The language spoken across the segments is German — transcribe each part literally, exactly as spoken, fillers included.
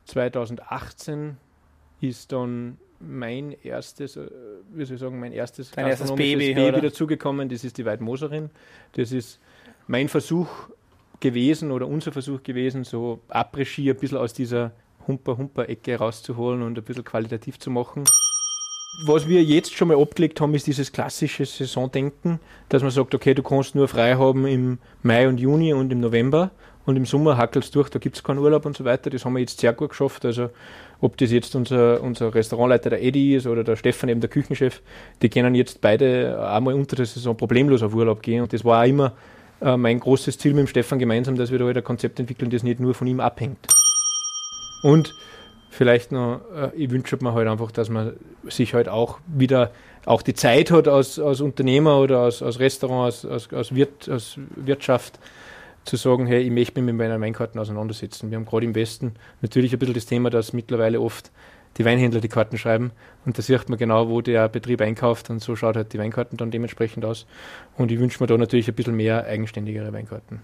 zweitausendachtzehn ist dann mein erstes, wie soll ich sagen, mein erstes Dein erstes gastronomisches Baby, Baby dazugekommen. Das ist die Weidmoserin. Das ist mein Versuch gewesen oder unser Versuch gewesen, so Après-Ski ein bisschen aus dieser Humper-Humper-Ecke rauszuholen und ein bisschen qualitativ zu machen. Was wir jetzt schon mal abgelegt haben, ist dieses klassische Saisondenken, dass man sagt, okay, du kannst nur frei haben im Mai und Juni und im November und im Sommer hackelst durch, da gibt es keinen Urlaub und so weiter. Das haben wir jetzt sehr gut geschafft. Also ob das jetzt unser, unser Restaurantleiter, der Eddie ist, oder der Stefan, eben der Küchenchef, die können jetzt beide einmal unter der Saison problemlos auf Urlaub gehen. Und das war auch immer äh, mein großes Ziel mit dem Stefan gemeinsam, dass wir da halt ein Konzept entwickeln, das nicht nur von ihm abhängt. Und vielleicht noch, ich wünsche mir halt einfach, dass man sich halt auch wieder auch die Zeit hat als, als Unternehmer oder als, als Restaurant, als, als, als, Wirt, als Wirtschaft, zu sagen, hey, ich möchte mich mit meinen Weinkarten auseinandersetzen. Wir haben gerade im Westen natürlich ein bisschen das Thema, dass mittlerweile oft die Weinhändler die Karten schreiben und da sieht man genau, wo der Betrieb einkauft und so schaut halt die Weinkarten dann dementsprechend aus. Und ich wünsche mir da natürlich ein bisschen mehr eigenständigere Weinkarten.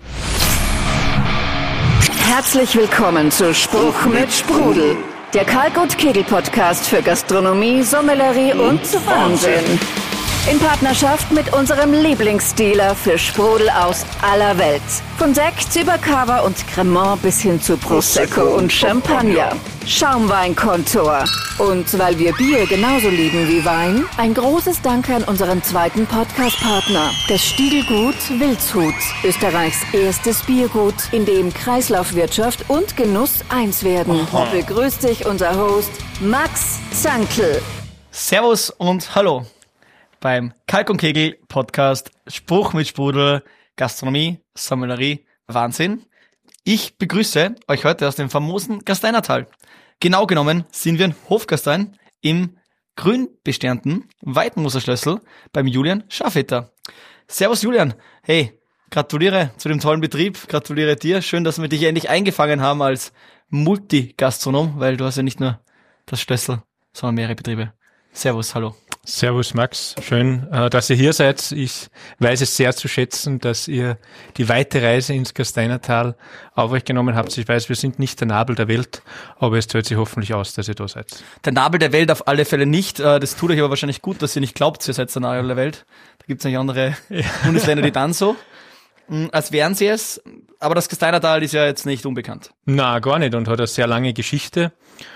Herzlich willkommen zu Spruch mit Sprudel, der Kalk und Kegel Podcast für Gastronomie, Sommelerie und Wahnsinn. In Partnerschaft mit unserem Lieblingsdealer für Sprudel aus aller Welt. Von Sekt über Cava und Cremant bis hin zu Prosecco und Champagner. Schaumweinkontor. Und weil wir Bier genauso lieben wie Wein, ein großes Dank an unseren zweiten Podcast-Partner, das Stiegelgut Wildshut, Österreichs erstes Biergut, in dem Kreislaufwirtschaft und Genuss eins werden. Begrüßt dich unser Host Max Zankl. Servus und hallo beim Kalk und Kegel Podcast Spruch mit Sprudel, Gastronomie, Sommelerie, Wahnsinn. Ich begrüße euch heute aus dem famosen Gasteinertal. Genau genommen sind wir in Hofgastein im grün besternten Weidmoser-Schlössl beim Julian Schafeter. Servus Julian, hey, gratuliere zu dem tollen Betrieb, gratuliere dir. Schön, dass wir dich endlich eingefangen haben als Multigastronom, weil du hast ja nicht nur das Schlössl, sondern mehrere Betriebe. Servus, hallo. Servus Max, schön, dass ihr hier seid. Ich weiß es sehr zu schätzen, dass ihr die weite Reise ins Gasteinertal auf euch genommen habt. Ich weiß, wir sind nicht der Nabel der Welt, aber es zahlt sich hoffentlich aus, dass ihr da seid. Der Nabel der Welt auf alle Fälle nicht. Das tut euch aber wahrscheinlich gut, dass ihr nicht glaubt, ihr seid der Nabel der Welt. Da gibt es nämlich andere ja. Bundesländer, die dann so, als wären sie es. Aber das Gasteinertal ist ja jetzt nicht unbekannt. Na, gar nicht und hat eine sehr lange Geschichte.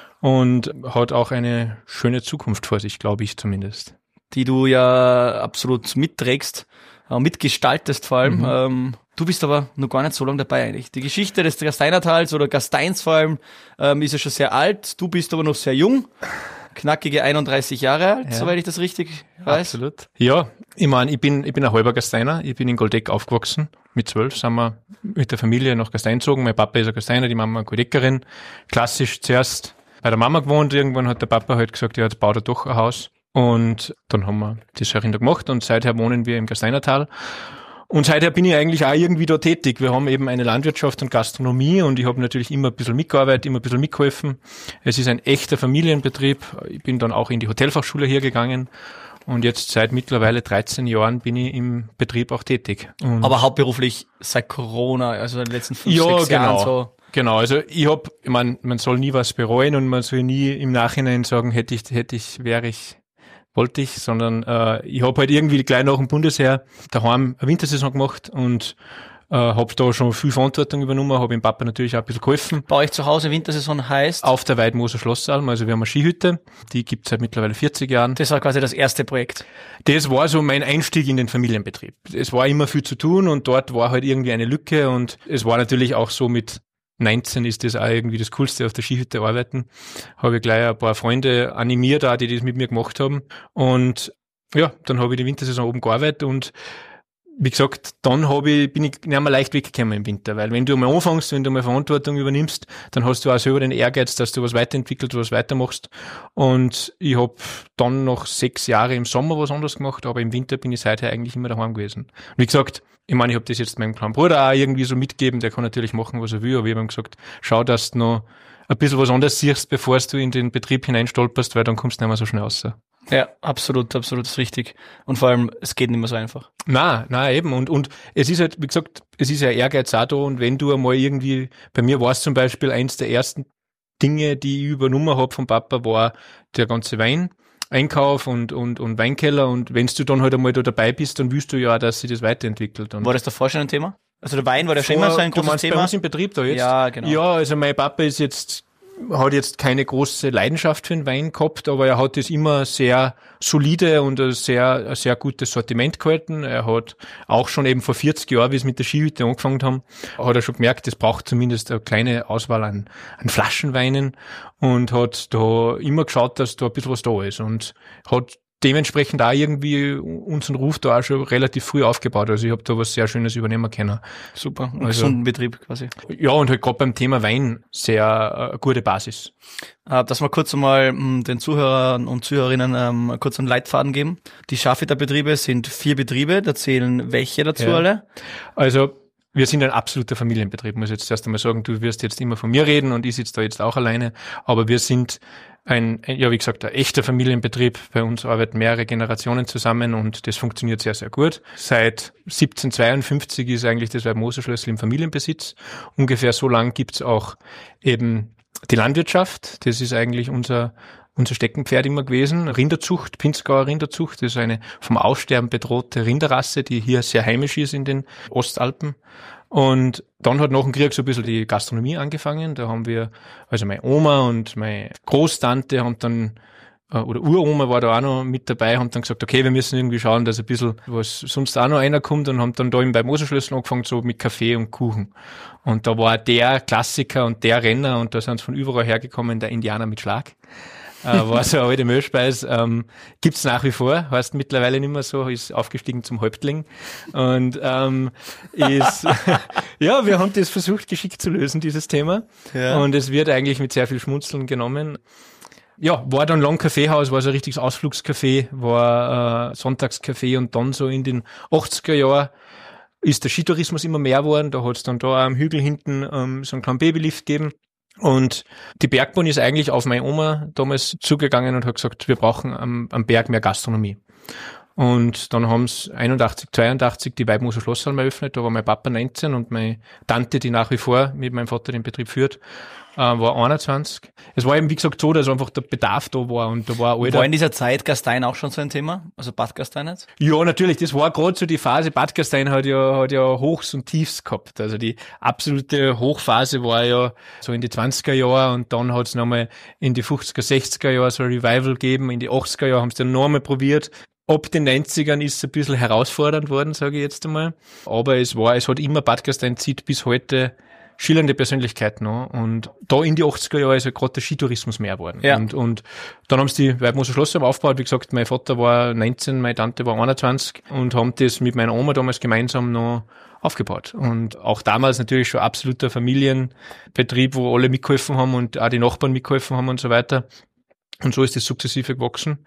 Und hat auch eine schöne Zukunft vor sich, glaube ich zumindest. Die du ja absolut mitträgst, mitgestaltest vor allem. Mhm. Ähm, du bist aber noch gar nicht so lange dabei eigentlich. Die Geschichte des Gasteinertals oder Gasteins vor allem ähm, ist ja schon sehr alt. Du bist aber noch sehr jung, knackige einunddreißig Jahre alt, ja. Soweit ich das richtig weiß. Absolut. Ja, ich meine, ich bin, ich bin ein halber Gasteiner. Ich bin in Goldeck aufgewachsen. Mit zwölf sind wir mit der Familie nach Gastein gezogen. Mein Papa ist ein Gasteiner, die Mama eine Goldeckerin. Klassisch zuerst bei der Mama gewohnt, irgendwann hat der Papa halt gesagt, ja, jetzt baut er doch ein Haus. Und dann haben wir das auch gemacht und seither wohnen wir im Gasteinertal. Und seither bin ich eigentlich auch irgendwie da tätig. Wir haben eben eine Landwirtschaft und Gastronomie und ich habe natürlich immer ein bisschen mitgearbeitet, immer ein bisschen mitgeholfen. Es ist ein echter Familienbetrieb. Ich bin dann auch in die Hotelfachschule hier gegangen und jetzt seit mittlerweile dreizehn Jahren bin ich im Betrieb auch tätig. Und aber hauptberuflich seit Corona, also in den letzten fünf, ja, sechs genau. Jahren so. Genau, also ich hab, ich mein, man soll nie was bereuen und man soll nie im Nachhinein sagen, hätte ich, hätte ich, wäre ich, wollte ich, sondern äh, ich hab halt irgendwie gleich nach dem Bundesheer daheim eine Wintersaison gemacht und äh, hab da schon viel Verantwortung übernommen, habe dem Papa natürlich auch ein bisschen geholfen. Bei euch zu Hause Wintersaison heißt? Auf der Weidmoser Schlossalm, also wir haben eine Skihütte, die gibt's seit mittlerweile vierzig Jahren. Das war quasi das erste Projekt? Das war so mein Einstieg in den Familienbetrieb. Es war immer viel zu tun und dort war halt irgendwie eine Lücke und es war natürlich auch so mit neunzehn ist das auch irgendwie das Coolste, auf der Skihütte arbeiten. Habe ich gleich ein paar Freunde animiert, auch, die das mit mir gemacht haben. Und ja, dann habe ich die Wintersaison oben gearbeitet und wie gesagt, dann habe ich, bin ich nicht mehr leicht weggekommen im Winter, weil wenn du mal anfängst, wenn du mal Verantwortung übernimmst, dann hast du auch selber den Ehrgeiz, dass du was weiterentwickelst, was weitermachst. Und ich habe dann noch sechs Jahre im Sommer was anderes gemacht, aber im Winter bin ich seither eigentlich immer daheim gewesen. Und wie gesagt, ich meine, ich habe das jetzt meinem kleinen Bruder auch irgendwie so mitgegeben, der kann natürlich machen, was er will, aber ich habe ihm gesagt, schau, dass du noch ein bisschen was anderes siehst, bevor du in den Betrieb hineinstolperst, weil dann kommst du nicht mehr so schnell raus. Ja, absolut, absolut, das ist richtig. Und vor allem, es geht nicht mehr so einfach. Nein, nein, eben. Und, und es ist halt, wie gesagt, es ist ja Ehrgeiz auch da und wenn du einmal irgendwie, bei mir war es zum Beispiel eins der ersten Dinge, die ich übernommen habe vom Papa, war der ganze Wein. Einkauf und, und, und Weinkeller, und wenn du dann halt einmal da dabei bist, dann willst du ja auch, dass sich das weiterentwickelt. Und war das davor schon ein Thema? Also der Wein war ja schon immer so ein großes Thema? Bei uns im Betrieb da jetzt? Ja, genau. Ja, also mein Papa ist jetzt, hat jetzt keine große Leidenschaft für den Wein gehabt, aber er hat das immer sehr solide und ein sehr, ein sehr gutes Sortiment gehalten. Er hat auch schon eben vor vierzig Jahren, wie es mit der Skihütte angefangen haben, hat er schon gemerkt, es braucht zumindest eine kleine Auswahl an, an Flaschenweinen, und hat da immer geschaut, dass da ein bisschen was da ist, und hat dementsprechend auch irgendwie unseren Ruf da auch schon relativ früh aufgebaut. Also ich habe da was sehr Schönes übernehmen können. Super, einen also, gesunden Betrieb quasi. Ja, und halt gerade beim Thema Wein sehr äh, gute Basis. Äh, dass wir kurz einmal mh, den Zuhörern und Zuhörerinnen ähm, kurz einen Leitfaden geben. Die Schafhütterbetriebe sind vier Betriebe, da zählen welche dazu ja. alle? Also wir sind ein absoluter Familienbetrieb, muss ich jetzt erst einmal sagen. Du wirst jetzt immer von mir reden und ich sitze da jetzt auch alleine, aber wir sind ein, ja wie gesagt, ein echter Familienbetrieb. Bei uns arbeiten mehrere Generationen zusammen und das funktioniert sehr, sehr gut. Seit siebzehnhundertzweiundfünfzig ist eigentlich das Weib-Moser-Schlössl im Familienbesitz. Ungefähr so lang gibt's auch eben die Landwirtschaft. Das ist eigentlich unser unser Steckenpferd immer gewesen. Rinderzucht, Pinzgauer Rinderzucht, das ist eine vom Aussterben bedrohte Rinderrasse, die hier sehr heimisch ist in den Ostalpen. Und dann hat nach dem Krieg so ein bisschen die Gastronomie angefangen. Da haben wir, also meine Oma und meine Großtante haben dann, oder Uroma war da auch noch mit dabei, haben dann gesagt, okay, wir müssen irgendwie schauen, dass ein bisschen was sonst auch noch einer kommt, und haben dann da im Weib-Moser-Schlössl angefangen, so mit Kaffee und Kuchen. Und da war der Klassiker und der Renner, und da sind sie von überall hergekommen, der Indianer mit Schlag. äh, war so eine alte Mehlspeise, ähm, gibt's nach wie vor, heißt mittlerweile nicht mehr so, ist aufgestiegen zum Häuptling, und ähm, ist, ja, wir haben das versucht geschickt zu lösen, dieses Thema, ja. Und es wird eigentlich mit sehr viel Schmunzeln genommen. Ja, war dann lang Kaffeehaus, war so ein richtiges Ausflugscafé, war äh, Sonntagscafé, und dann so in den achtziger Jahren ist der Skitourismus immer mehr geworden, da hat's dann da am Hügel hinten ähm, so einen kleinen Babylift gegeben. Und die Bergbahn ist eigentlich auf meine Oma damals zugegangen und hat gesagt, wir brauchen am, am Berg mehr Gastronomie. Und dann haben sie einundachtzig, zweiundachtzig die Weib-Moser-Schlosshallen eröffnet. Da war mein Papa neunzehn und meine Tante, die nach wie vor mit meinem Vater den Betrieb führt, äh, war einundzwanzig. Es war eben, wie gesagt, so, dass einfach der Bedarf da war, und da war alter. War in dieser Zeit Gastein auch schon so ein Thema? Also Bad Gastein jetzt? Ja, natürlich. Das war gerade so die Phase. Bad Gastein hat ja, hat ja Hochs und Tiefs gehabt. Also die absolute Hochphase war ja so in die zwanziger Jahre, und dann hat es nochmal in die fünfziger, sechziger Jahre so ein Revival gegeben. In die achtziger Jahre haben sie dann nochmal probiert. Ab den neunzigern ist es ein bisschen herausfordernd worden, sage ich jetzt einmal. Aber es war, es hat immer Bad Gastein zieht bis heute schillernde Persönlichkeit noch. Und da in die achtziger Jahre ist ja gerade der Skitourismus mehr geworden. Ja. Und, und dann haben sie die Weib-Moser-Schlosshallen aufgebaut. Wie gesagt, mein Vater war neunzehn, meine Tante war einundzwanzig, und haben das mit meiner Oma damals gemeinsam noch aufgebaut. Und auch damals natürlich schon absoluter Familienbetrieb, wo alle mitgeholfen haben und auch die Nachbarn mitgeholfen haben und so weiter. Und so ist das sukzessive gewachsen.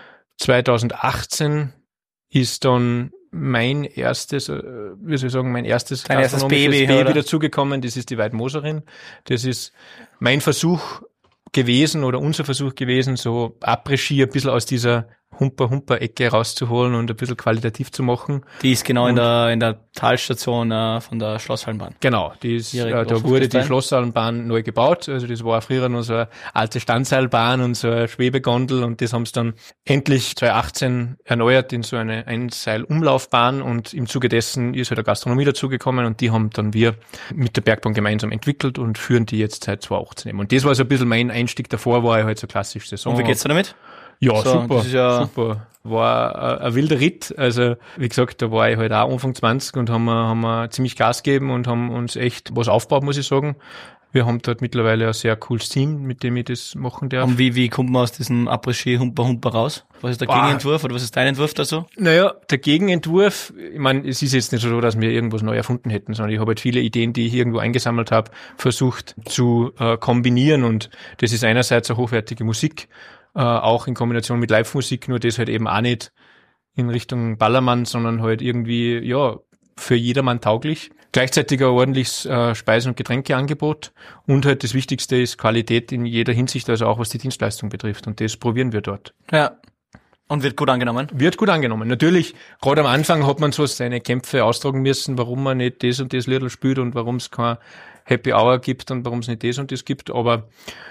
zweitausendachtzehn ist dann mein erstes, wie soll ich sagen, mein erstes, Dein erstes Baby, Baby dazugekommen. Das ist die Weib-Moserin. Das ist mein Versuch gewesen oder unser Versuch gewesen, so Après-Ski ein bisschen aus dieser Humper-Humper-Ecke rauszuholen und ein bisschen qualitativ zu machen. Die ist genau und in der in der Talstation äh, von der Schlosshallenbahn. Genau, die ist, äh, da wurde die Schlosshallenbahn neu gebaut. Also das war früher noch so eine alte Standseilbahn und so eine Schwebegondel, und das haben sie dann endlich zweitausendachtzehn erneuert in so eine Einseilumlaufbahn, und im Zuge dessen ist halt eine Gastronomie dazugekommen, und die haben dann wir mit der Bergbahn gemeinsam entwickelt und führen die jetzt seit zweitausendachtzehn eben. Und das war so ein bisschen mein Einstieg. Davor war ich halt so klassisch Saison. Und wie geht's dir damit? Ja, so, super, das ist ja super. War ein, ein wilder Ritt. Also, wie gesagt, da war ich halt auch Anfang zwanzig und haben wir, haben wir ziemlich Gas gegeben und haben uns echt was aufgebaut, muss ich sagen. Wir haben dort mittlerweile ein sehr cooles Team, mit dem ich das machen darf. Und wie, wie kommt man aus diesem Après-Ski Humper Humper raus? Was ist der ah. Gegenentwurf oder was ist dein Entwurf da so? Naja, der Gegenentwurf, ich meine, es ist jetzt nicht so, dass wir irgendwas neu erfunden hätten, sondern ich habe halt viele Ideen, die ich irgendwo eingesammelt habe, versucht zu äh, kombinieren, und das ist einerseits eine hochwertige Musik, äh, auch in Kombination mit Live-Musik, nur das halt eben auch nicht in Richtung Ballermann, sondern halt irgendwie, ja, für jedermann tauglich. Gleichzeitig ein ordentliches äh, Speisen- und Getränkeangebot, und halt das Wichtigste ist Qualität in jeder Hinsicht, also auch was die Dienstleistung betrifft, und das probieren wir dort. Ja. Und wird gut angenommen? Wird gut angenommen. Natürlich, gerade am Anfang hat man so seine Kämpfe austragen müssen, warum man nicht das und das Liedl spielt und warum es kein Happy Hour gibt und warum es nicht das und das gibt, aber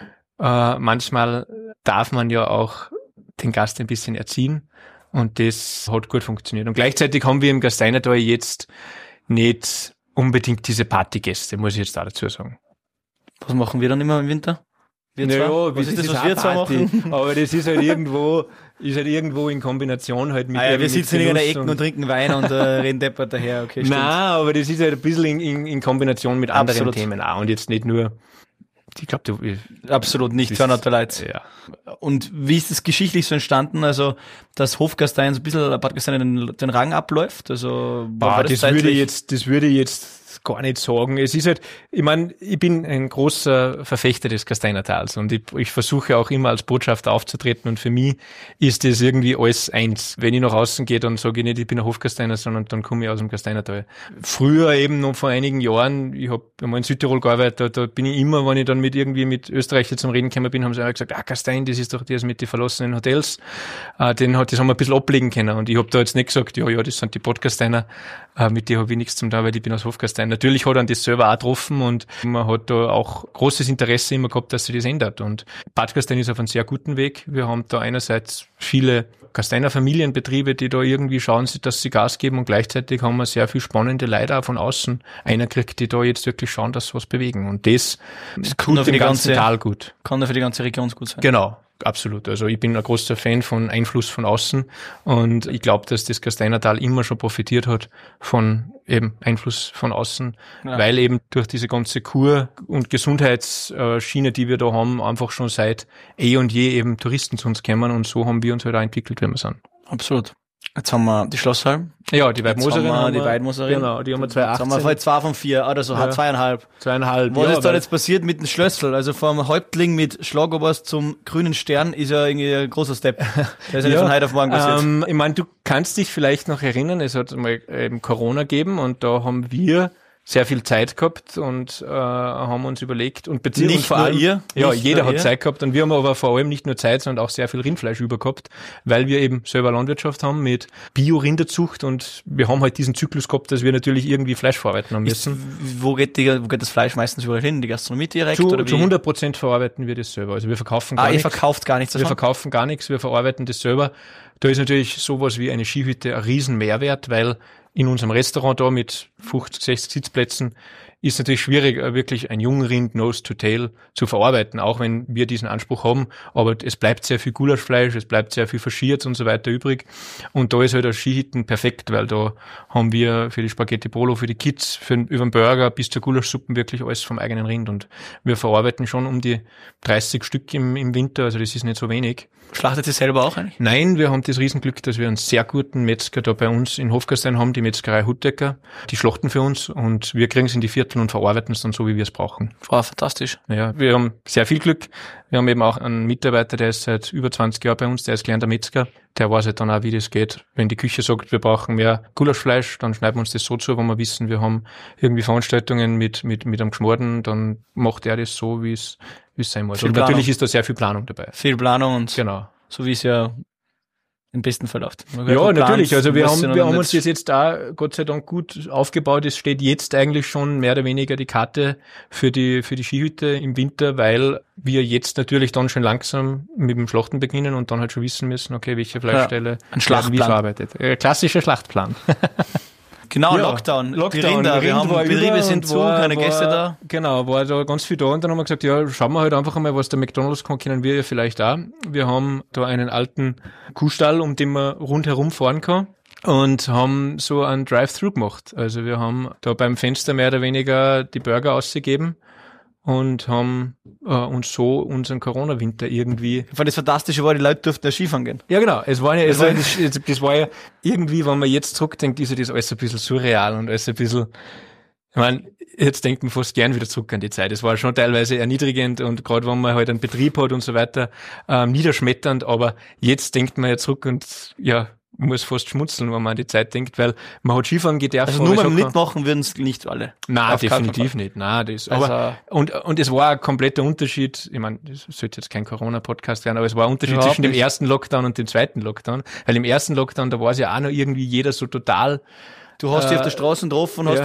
äh, manchmal darf man ja auch den Gast ein bisschen erziehen und das hat gut funktioniert. Und gleichzeitig haben wir im Gasteinertal jetzt nicht unbedingt diese Partygäste, muss ich jetzt da dazu sagen. Was machen wir dann immer im Winter? Wir naja, zwar? Was ist das, was wir zwar machen? Aber das ist halt irgendwo, ist halt irgendwo in Kombination halt mit. Ah ja, wir mit sitzen in einer Ecke und, und trinken Wein und äh, reden deppert daher, okay, stimmt. Nein, aber das ist halt ein bisschen in, in, in Kombination mit anderen Absolut. Themen auch und jetzt nicht nur, ich glaube, du... Absolut nicht, zweihundert Leute. Ja. Und wie ist das geschichtlich so entstanden, also, dass Hofgastein so ein bisschen, Bad Gastein den, den Rang abläuft, also, Boah, war das, das würde ich jetzt, das würde ich jetzt gar nicht sagen. Es ist halt, ich meine, ich bin ein großer Verfechter des Gasteinertals und ich, ich versuche auch immer als Botschafter aufzutreten und für mich ist das irgendwie alles eins. Wenn ich nach außen gehe, dann sage ich nicht, ich bin ein Hofgasteiner, sondern dann komme ich aus dem Gasteinertal. Früher eben noch vor einigen Jahren, ich habe einmal in Südtirol gearbeitet, da, da bin ich immer, wenn ich dann mit irgendwie mit Österreicher zum Reden gekommen bin, haben sie auch gesagt, ah, Gastein, das ist doch das mit den verlassenen Hotels. Äh, den hat, das haben wir ein bisschen ablegen können und ich habe da jetzt nicht gesagt, ja, ja, das sind die Podcasteiner, äh, mit denen habe ich nichts zum tun, weil ich bin aus Hofgastein. Natürlich hat er das selber auch getroffen und man hat da auch großes Interesse immer gehabt, dass sich das ändert. Und Bad Gastein ist auf einem sehr guten Weg. Wir haben da einerseits viele Gasteiner Familienbetriebe, die da irgendwie schauen, dass sie Gas geben und gleichzeitig haben wir sehr viel spannende Leute auch von außen einerkriegt, die da jetzt wirklich schauen, dass sie was bewegen. Und das, das kann tut für dem die ganzen ganze, Tal gut. Kann da für die ganze Region gut sein. Genau. Absolut. Also ich bin ein großer Fan von Einfluss von außen und ich glaube, dass das Gasteinertal immer schon profitiert hat von eben Einfluss von außen, ja. Weil eben durch diese ganze Kur- und Gesundheitsschiene, die wir da haben, einfach schon seit eh und je eben Touristen zu uns kommen und so haben wir uns halt auch entwickelt, wie wir sind. Absolut. Jetzt haben wir die Schlosshalm. Ja, die Weidmoserin. Jetzt haben wir die Weidmoserin. Genau, die haben wir zweitausendachtzehn. Jetzt haben wir halt zwei von vier, oder so, ja. zweieinhalb. Zweieinhalb, Was ja, ist da jetzt passiert mit dem Schlössl? Also vom Häuptling mit Schlagobers zum grünen Stern ist ja irgendwie ein großer Step. Der ist ja nicht von heute auf morgen passiert. Ähm, ich meine, du kannst dich vielleicht noch erinnern, es hat mal eben Corona gegeben und da haben wir sehr viel Zeit gehabt und äh, haben uns überlegt und beziehungsweise nicht vor nur allem, ihr, ja, nicht jeder nur hat ihr. Zeit gehabt und wir haben aber vor allem nicht nur Zeit, sondern auch sehr viel Rindfleisch über gehabt, weil wir eben selber Landwirtschaft haben mit Bio-Rinderzucht und wir haben halt diesen Zyklus gehabt, dass wir natürlich irgendwie Fleisch verarbeiten haben müssen. Ist, wo, geht die, wo geht das Fleisch meistens überall hin? Die Gastronomie direkt? Zu, oder wie? zu hundert Prozent verarbeiten wir das selber. Also wir verkaufen gar ah, nichts. ihr verkauft gar nichts davon? Wir verkaufen gar nichts, wir verarbeiten das selber. Da ist natürlich sowas wie eine Skihütte ein riesen Mehrwert, weil in unserem Restaurant da mit fünfzig, sechzig Sitzplätzen ist natürlich schwierig, wirklich ein Jungrind Nose to Tail zu verarbeiten, auch wenn wir diesen Anspruch haben. Aber es bleibt sehr viel Gulaschfleisch, es bleibt sehr viel Faschiert und so weiter übrig. Und da ist halt der Skihütten perfekt, weil da haben wir für die Spaghetti Bolo, für die Kids, für über den Burger bis zur Gulaschsuppen wirklich alles vom eigenen Rind. Und wir verarbeiten schon um die dreißig Stück im, im Winter, also das ist nicht so wenig. Schlachtet ihr selber auch eigentlich? Nein, wir haben das Riesenglück, dass wir einen sehr guten Metzger da bei uns in Hofgastein haben, die Metzgerei Huttecker. Die schlachten für uns und wir kriegen es in die Viertel und verarbeiten es dann so, wie wir es brauchen. Wow, fantastisch. Ja, wir haben sehr viel Glück. Wir haben eben auch einen Mitarbeiter, der ist seit über zwanzig Jahren bei uns, der ist gelernter Metzger. Der weiß halt dann auch, wie das geht. Wenn die Küche sagt, wir brauchen mehr Gulaschfleisch, dann schneiden wir uns das so zu, wenn wir wissen, wir haben irgendwie Veranstaltungen mit, mit, mit einem Geschmorten, dann macht er das so, wie es, wie es sein muss. Viel Und Planung. natürlich ist da sehr viel Planung dabei. Viel Planung und Genau. so wie es ja im besten Fall läuft. Ja, natürlich. Also wir haben, wir haben uns das jetzt da Gott sei Dank gut aufgebaut. Es steht jetzt eigentlich schon mehr oder weniger die Karte für die, für die Skihütte im Winter, weil wir jetzt natürlich dann schon langsam mit dem Schlachten beginnen und dann halt schon wissen müssen, okay, welche Fleischstelle ja, ein Schlachtplan. Wie verarbeitet. Äh, klassischer Schlachtplan. Genau, ja, Lockdown. Lockdown. Die Rinder, wir Rind haben Betriebe sind zu, war, keine war, Gäste da. Genau, war da ganz viel da und dann haben wir gesagt, ja, schauen wir halt einfach einmal, was der McDonald's kann, können wir ja vielleicht auch. Wir haben da einen alten Kuhstall, um den man rundherum fahren kann und haben so einen Drive-Thru gemacht. Also wir haben da beim Fenster mehr oder weniger die Burger ausgegeben und haben äh, uns so unseren Corona-Winter irgendwie... Ich fand das Fantastische war, die Leute durften ja Skifahren gehen. Ja, genau. Es war ja, es war, das, das war ja irgendwie, wenn man jetzt zurückdenkt, ist ja das alles ein bisschen surreal und alles ein bisschen... Ich meine, jetzt denkt man fast gern wieder zurück an die Zeit. Es war schon teilweise erniedrigend und gerade wenn man halt einen Betrieb hat und so weiter, ähm, niederschmetternd, aber jetzt denkt man ja zurück und ja... muss fast schmunzeln, wenn man an die Zeit denkt, weil man hat Skifahren gedurft. Also nur beim Mitmachen würden es nicht alle. Nein, definitiv nicht. Nein, das, also aber, und, und es war ein kompletter Unterschied. Ich meine, das sollte jetzt kein Corona-Podcast werden, aber es war ein Unterschied zwischen dem ersten Lockdown und dem zweiten Lockdown. Weil im ersten Lockdown, da war es ja auch noch irgendwie jeder so total. Du hast äh, dich auf der Straße getroffen und ja. hast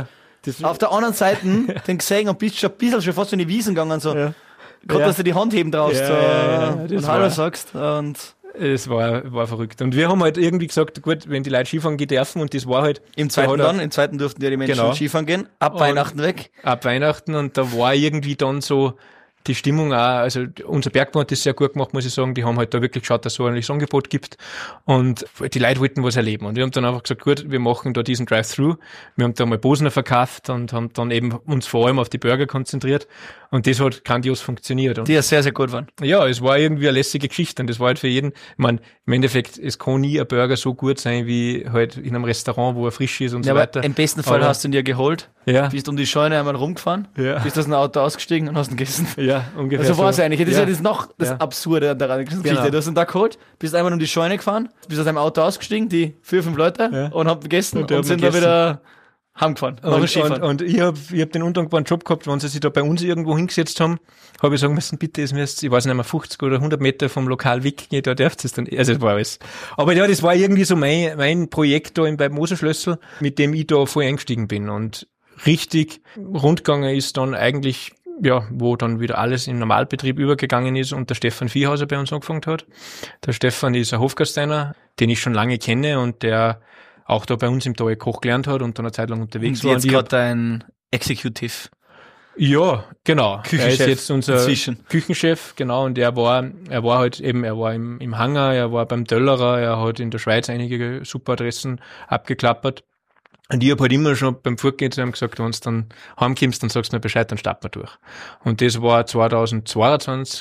Das auf der anderen Seite den gesehen und bist schon ein bisschen schon fast in die Wiesen gegangen, so. Ja. Gerade, Ja. dass du die Hand heben traust, Ja, so, ja, ja, ja, das und Hallo war- sagst, und Es war, war verrückt. Und wir haben halt irgendwie gesagt, gut, wenn die Leute Skifahren gehen dürfen, und das war halt im zweiten da hat er- dann, im zweiten durften ja die Menschen Genau. Skifahren gehen, ab Und- Weihnachten weg. ab Weihnachten, und da war irgendwie dann so die Stimmung auch, also unser Bergbau hat das sehr gut gemacht, muss ich sagen, die haben halt da wirklich geschaut, dass es so ein ordentliches Angebot gibt, und die Leute wollten was erleben, und wir haben dann einfach gesagt, gut, wir machen da diesen Drive-Thru, wir haben da mal Bosner verkauft und haben dann eben uns vor allem auf die Burger konzentriert, und das hat grandios funktioniert. Und Die ja sehr, sehr gut waren. ja, es war irgendwie eine lässige Geschichte, und das war halt für jeden, ich meine, im Endeffekt, es kann nie ein Burger so gut sein, wie halt in einem Restaurant, wo er frisch ist und Ja, so aber weiter. im besten Fall Aber- hast du ihn dir geholt, Ja, bist um die Scheune einmal rumgefahren, Ja. bist aus dem Auto ausgestiegen und hast ihn gegessen. ja, ungefähr Also war es eigentlich. Das ist Ja. ja das noch das Ja. Absurde an der ganzen Geschichte. Genau. Du hast ihn da geholt, bist einmal um die Scheune gefahren, bist aus deinem Auto ausgestiegen, die vier, fünf Leute, Ja. und haben gegessen Und und, die haben sind dann gegessen. wieder heimgefahren. nach dem Und, und, Skifahren. und ich habe ich hab den undankbaren Job gehabt, wenn sie sich da bei uns irgendwo hingesetzt haben, habe ich sagen müssen, bitte, es müsst, ich weiß nicht mehr, fünfzig oder hundert Meter vom Lokal weggehen, da dürft ihr es dann, also das war alles. Aber ja, das war irgendwie so mein, mein Projekt da im beim Moserschlössl, mit dem ich da voll eingestiegen bin, und richtig rundgegangen ist dann eigentlich, ja, wo dann wieder alles in Normalbetrieb übergegangen ist und der Stefan Viehhauser bei uns angefangen hat. Der Stefan ist ein Hofgasteiner, den ich schon lange kenne und der auch da bei uns im Tal Koch gelernt hat und dann eine Zeit lang unterwegs Und war. jetzt Und ich gerade dein Executive. ja, genau. Küchenchef Er ist jetzt unser inzwischen. Küchenchef, genau, und er war, er war halt eben, er war im, im Hangar, er war beim Döllerer, er hat in der Schweiz einige super Adressen abgeklappert. Und ich hab halt immer schon beim Vorgehen zu ihm gesagt, wenn du dann heimkommst, dann sagst du mir Bescheid, dann starten wir durch. Und das war zweitausendzweiundzwanzig,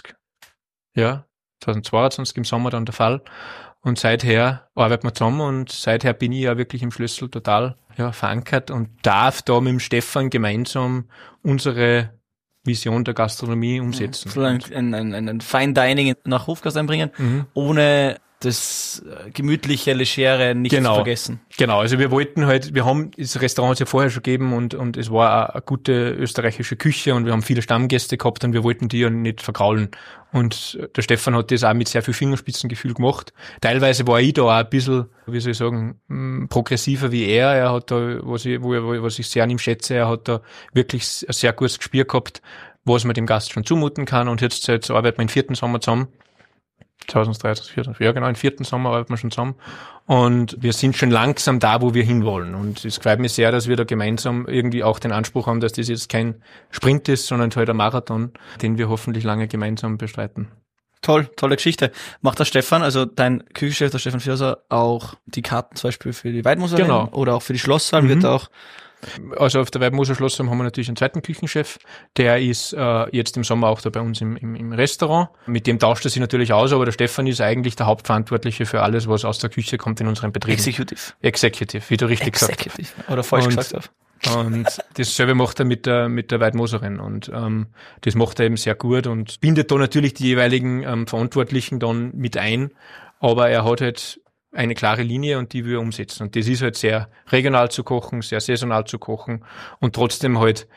ja, zweitausendzweiundzwanzig im Sommer dann der Fall. Und seither arbeiten wir zusammen, und seither bin ich ja wirklich im Schlüssel total ja, verankert und darf da mit dem Stefan gemeinsam unsere Vision der Gastronomie umsetzen. So ein, ein, ein, ein Fine Dining nach Hofgast einbringen, Mhm. ohne das äh, gemütliche, legere nicht Genau. zu vergessen. Genau, also wir wollten halt, wir haben das Restaurant hat's ja vorher schon gegeben, und, und es war eine, eine gute österreichische Küche, und wir haben viele Stammgäste gehabt, und wir wollten die ja nicht vergraulen. Und der Stefan hat das auch mit sehr viel Fingerspitzengefühl gemacht. Teilweise war ich da auch ein bisschen, wie soll ich sagen, mh, progressiver wie er. Er hat da, was ich, wo, wo, was ich sehr an ihm schätze, er hat da wirklich ein sehr gutes Gespür gehabt, was man dem Gast schon zumuten kann, und jetzt, jetzt arbeiten wir im vierten Sommer zusammen. zweitausenddreizehn, vierzehn, ja genau, im vierten Sommer arbeiten wir schon zusammen, und wir sind schon langsam da, wo wir hinwollen, und es freut mich sehr, dass wir da gemeinsam irgendwie auch den Anspruch haben, dass das jetzt kein Sprint ist, sondern halt ein Marathon, den wir hoffentlich lange gemeinsam bestreiten. Toll, tolle Geschichte. Macht der Stefan, also dein Küchenchef, der Stefan Vierser, auch die Karten zum Beispiel für die Weidmoser Genau. oder auch für die Schlosssaal, Mhm. wird er auch Also auf der Weidmoser Schlossheim haben wir natürlich einen zweiten Küchenchef, der ist äh, jetzt im Sommer auch da bei uns im, im, im Restaurant. Mit dem tauscht er sich natürlich aus, aber der Stefan ist eigentlich der Hauptverantwortliche für alles, was aus der Küche kommt in unseren Betrieben. Executive. Executive, wie du richtig gesagt hast. Executive. Oder falsch Und- gesagt habe. Und dasselbe macht er mit der, mit der Weidmoserin, und ähm, das macht er eben sehr gut und bindet da natürlich die jeweiligen ähm, Verantwortlichen dann mit ein, aber er hat halt eine klare Linie, und die will er umsetzen, und das ist halt sehr regional zu kochen, sehr saisonal zu kochen und trotzdem halt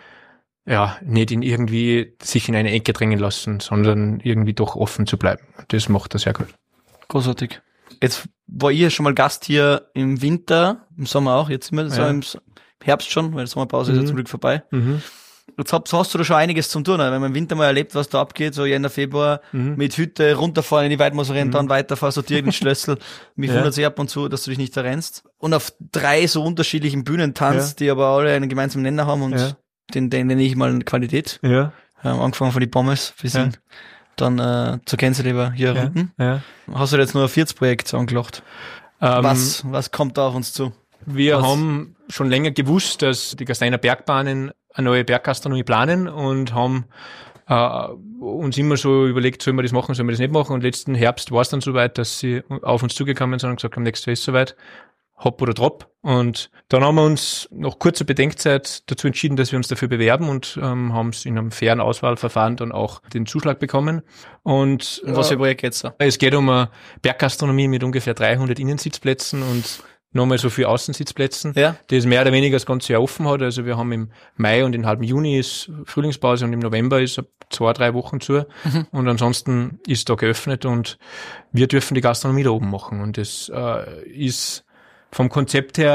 ja nicht in irgendwie sich in eine Ecke drängen lassen, sondern irgendwie doch offen zu bleiben. Das macht er sehr gut. Großartig. Jetzt war ich ja schon mal Gast hier im Winter, im Sommer auch, jetzt sind wir so Ja. im S- Herbst schon, weil die Sommerpause ist ja Mhm. zum Glück vorbei. Mhm. Jetzt hast, hast du da schon einiges zum tun, wenn man im Winter mal erlebt, was da abgeht, so Jänner, Februar, Mhm. mit Hütte runterfahren in die Weidmoserin, dann weiterfahren, so direkt ins Schlössl. Mich Ja. wundert sich ab und zu, dass du dich nicht verrennst. Und auf drei so unterschiedlichen Bühnen tanzt, die aber alle einen gemeinsamen Nenner haben, und Ja. den, den nenne ich mal Qualität. Ja, Ähm, angefangen von die Pommes bis Ja. hin dann äh, zur Gänseleber hier ja, unten. ja. Hast du jetzt nur ein Vierzig-Projekt angelacht? Ähm, Was, was kommt da auf uns zu? Wir Was? haben schon länger gewusst, dass die Gasteiner Bergbahnen eine neue Berggastronomie planen, und haben äh, uns immer so überlegt, sollen wir das machen, sollen wir das nicht machen. Und letzten Herbst war es dann soweit, dass sie auf uns zugekommen sind und gesagt haben, nächstes Jahr ist soweit, hopp oder drop. Und dann haben wir uns nach kurzer Bedenkzeit dazu entschieden, dass wir uns dafür bewerben, und ähm, haben es in einem fairen Auswahlverfahren dann auch den Zuschlag bekommen. Und Um was für äh, ein Projekt geht's da? es geht um eine Berggastronomie mit ungefähr dreihundert Innensitzplätzen und nochmal so viel Außensitzplätzen, Ja? das mehr oder weniger das ganze Jahr offen hat. Also wir haben im Mai und im halben Juni ist Frühlingspause, und im November ist zwei, drei Wochen zu. Mhm. Und ansonsten ist da geöffnet, und wir dürfen die Gastronomie da oben machen. Und das äh, ist vom Konzept her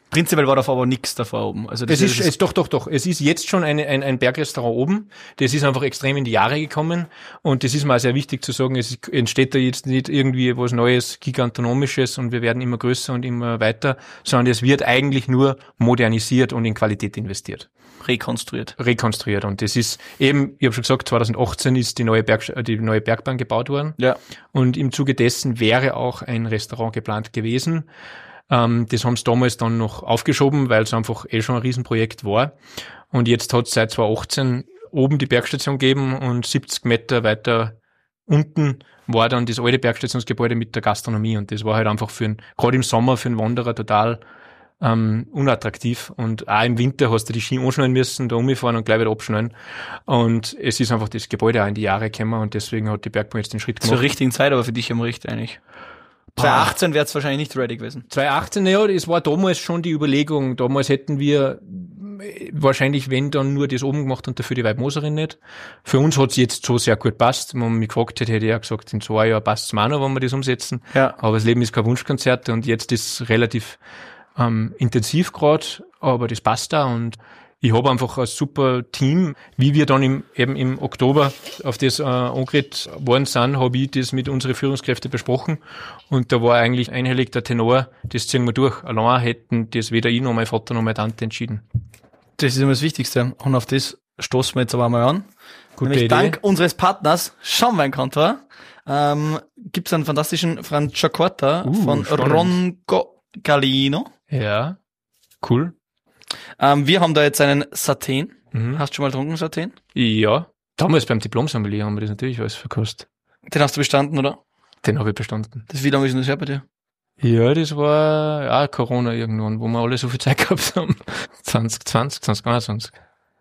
Prinzipiell war davor aber nichts davor oben. Also das es ist, ist es, doch, doch, doch. Es ist jetzt schon eine, ein, ein Bergrestaurant oben. Das ist einfach extrem in die Jahre gekommen. Und das ist mir auch sehr wichtig zu sagen. Es entsteht da jetzt nicht irgendwie was Neues, Gigantonomisches und wir werden immer größer und immer weiter, sondern es wird eigentlich nur modernisiert und in Qualität investiert. rekonstruiert. Rekonstruiert. Und das ist eben, ich habe schon gesagt, zwanzig achtzehn ist die neue, Berg, die neue Bergbahn gebaut worden. Ja. Und im Zuge dessen wäre auch ein Restaurant geplant gewesen. Ähm, das haben sie damals dann noch aufgeschoben, weil es einfach eh schon ein Riesenprojekt war. Und jetzt hat es seit zwanzig achtzehn oben die Bergstation gegeben und siebzig Meter weiter unten war dann das alte Bergstationsgebäude mit der Gastronomie. Und das war halt einfach für einen, gerade im Sommer für einen Wanderer total ähm, unattraktiv. Und auch im Winter hast du die Ski anschneiden müssen, da umfahren und gleich wieder abschneiden. Und es ist einfach das Gebäude auch in die Jahre gekommen und deswegen hat die Bergbahn jetzt den Schritt gemacht. Zur richtigen Zeit, aber für dich am Recht eigentlich. zwanzig achtzehn wäre es wahrscheinlich nicht ready gewesen. zwanzig achtzehn, ja, das war damals schon die Überlegung. Damals hätten wir wahrscheinlich, wenn, dann nur das oben gemacht und dafür die Weibmoserin nicht. Für uns hat es jetzt so sehr gut passt. Wenn man mich gefragt hätte, hätte ich auch gesagt, in zwei Jahren passt es mir auch noch, wenn wir das umsetzen. Ja. Aber das Leben ist kein Wunschkonzert und jetzt ist es relativ ähm, intensiv gerade, aber das passt da und ich habe einfach ein super Team. Wie wir dann im, eben im Oktober auf das äh, angeredet worden sind, habe ich das mit unseren Führungskräften besprochen. Und da war eigentlich einhellig der Tenor, das ziehen wir durch. Allein hätten das weder ich noch mein Vater noch meine Tante entschieden. Das ist immer das Wichtigste. Und auf das stoßen wir jetzt aber einmal an. Gute Nämlich Idee. dank unseres Partners Schaumweinkantor ähm, gibt es einen fantastischen Franciacorta Uh, von spannend. Ronco Galino. Ja, cool. Ähm, wir haben da jetzt einen Satén. Mhm. Hast du schon mal getrunken, Satén? Ja, damals beim Diplom-Sommelier haben wir das natürlich alles verkostet. Den hast du bestanden, oder? Den habe ich bestanden. Das, wie lange ist denn das her bei dir? Ja, das war ja Corona irgendwann, wo wir alle so viel Zeit gehabt haben. zwanzig zwanzig, zwanzig einundzwanzig.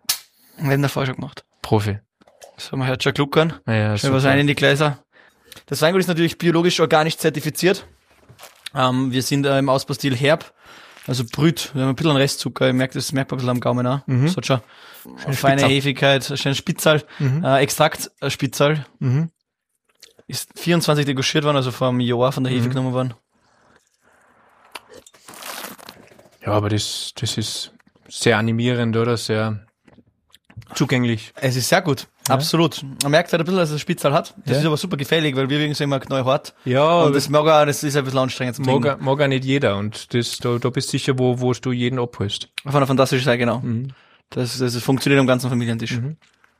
Wir haben davor schon gemacht. Profi. So, man hört schon gluckern. Ja, Schön was rein in die Gläser. Das Weingut ist natürlich biologisch organisch zertifiziert. Ähm, wir sind äh, im Ausbaustil herb, also brüt. Wir haben ein bisschen Restzucker. Ich merke, das merkt man ein bisschen am Gaumen auch. Mhm. Das hat schon feine Spitzal. Hefigkeit, schön Spitzal, Mhm. äh, Extrakt äh, Spitzal. Mhm. Ist vierundzwanzig deguschiert worden, also vor einem Jahr von der Hefe Mhm. genommen worden. Ja, aber das, das ist sehr animierend, oder? Sehr zugänglich. Es ist sehr gut, Ja. absolut. Man merkt halt ein bisschen, dass es Spitzal hat. Das Ja. ist aber super gefährlich, weil wir wegen so immer knallhart. Ja, Und das mag auch, das ist ein bisschen anstrengend zu trinken. mag, mag auch nicht jeder. Und das, da, da bist du sicher, wo, wo du jeden abholst. Von einer fantastischen Seite, genau. Mhm. Das, das funktioniert am ganzen Familientisch. Mhm.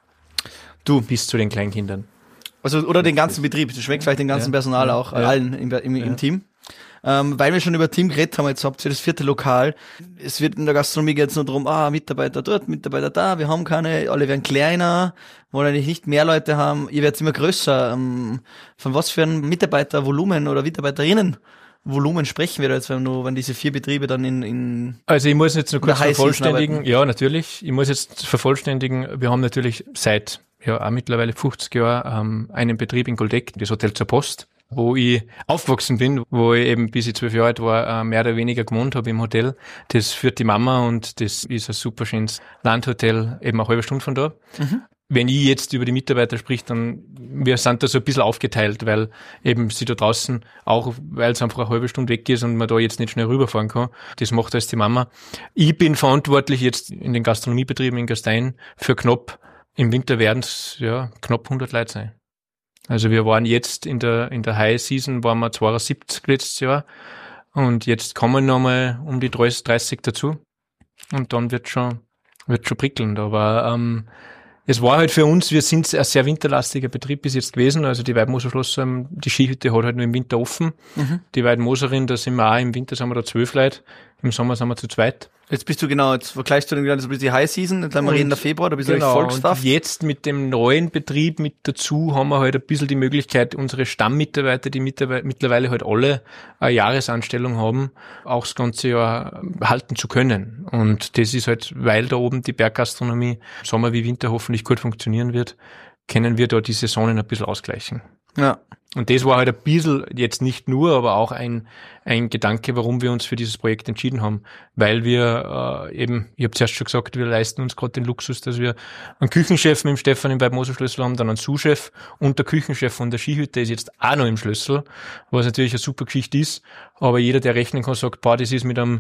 Du. Bis zu den Kleinkindern. Also, oder den ganzen Betrieb. Das schmeckt vielleicht den ganzen Ja. Personal Ja. auch, Ja. allen im, im, im Ja. Team. Ähm, weil wir schon über Team geredet haben, jetzt habt ihr das vierte Lokal. Es wird in der Gastronomie jetzt nur darum, ah, Mitarbeiter dort, Mitarbeiter da, wir haben keine, alle werden kleiner, wollen eigentlich nicht mehr Leute haben, ihr werdet immer größer. Ähm, von was für einem Mitarbeitervolumen oder Mitarbeiterinnenvolumen sprechen wir da jetzt, wenn, nur, wenn diese vier Betriebe dann in, in Also ich muss jetzt noch In der kurz High Season vervollständigen. arbeiten. Ja, natürlich. Ich muss jetzt vervollständigen. Wir haben natürlich seit ja auch mittlerweile fünfzig Jahren ähm, einen Betrieb in Goldeck, das Hotel zur Post, wo ich aufgewachsen bin, wo ich eben bis ich zwölf Jahre alt war, äh, mehr oder weniger gewohnt habe im Hotel. Das führt die Mama und das ist ein super schönes Landhotel, eben eine halbe Stunde von da. Mhm. Wenn ich jetzt über die Mitarbeiter sprich, dann wir sind da so ein bisschen aufgeteilt, weil eben sie da draußen auch, weil es einfach eine halbe Stunde weg ist und man da jetzt nicht schnell rüberfahren kann. Das macht alles die Mama. Ich bin verantwortlich jetzt in den Gastronomiebetrieben in Gastein für knapp, im Winter werden es ja knapp hundert Leute sein. Also wir waren jetzt in der in der High Season waren wir zweiundsiebzig letztes Jahr und jetzt kommen nochmal um die dreißig dazu und dann wird schon wird schon prickelnd. Aber ähm, es war halt für uns, wir sind ein sehr winterlastiger Betrieb bis jetzt gewesen. Also die Weidmoser-Schloss, ähm, die Skihütte hat halt nur im Winter offen. Mhm. Die Weidmoserin, da sind wir auch im Winter sind wir da zwölf Leute, im Sommer sind wir zu zweit. Jetzt bist du genau, jetzt vergleichst du dann wieder das ist die High Season, jetzt haben wir Und- reden der Februar, da bist du Genau, genau, Volksstaff. und jetzt mit dem neuen Betrieb mit dazu haben wir halt ein bisschen die Möglichkeit, unsere Stammmitarbeiter, die mittlerweile, mittlerweile halt alle eine Jahresanstellung haben, auch das ganze Jahr halten zu können. Und das ist halt, weil da oben die Berggastronomie Sommer wie Winter hoffentlich gut funktionieren wird, können wir da die Saisonen ein bisschen ausgleichen. Ja. Und das war halt ein bisschen, jetzt nicht nur, aber auch ein, ein Gedanke, warum wir uns für dieses Projekt entschieden haben. Weil wir äh, eben, ich habe zuerst schon gesagt, wir leisten uns gerade den Luxus, dass wir einen Küchenchef mit dem Stefan im Weidmoser-Schlüssel haben, dann einen Sous-Chef und der Küchenchef von der Skihütte ist jetzt auch noch im Schlüssel, was natürlich eine super Geschichte ist. Aber jeder, der rechnen kann, sagt, boah, das ist mit einem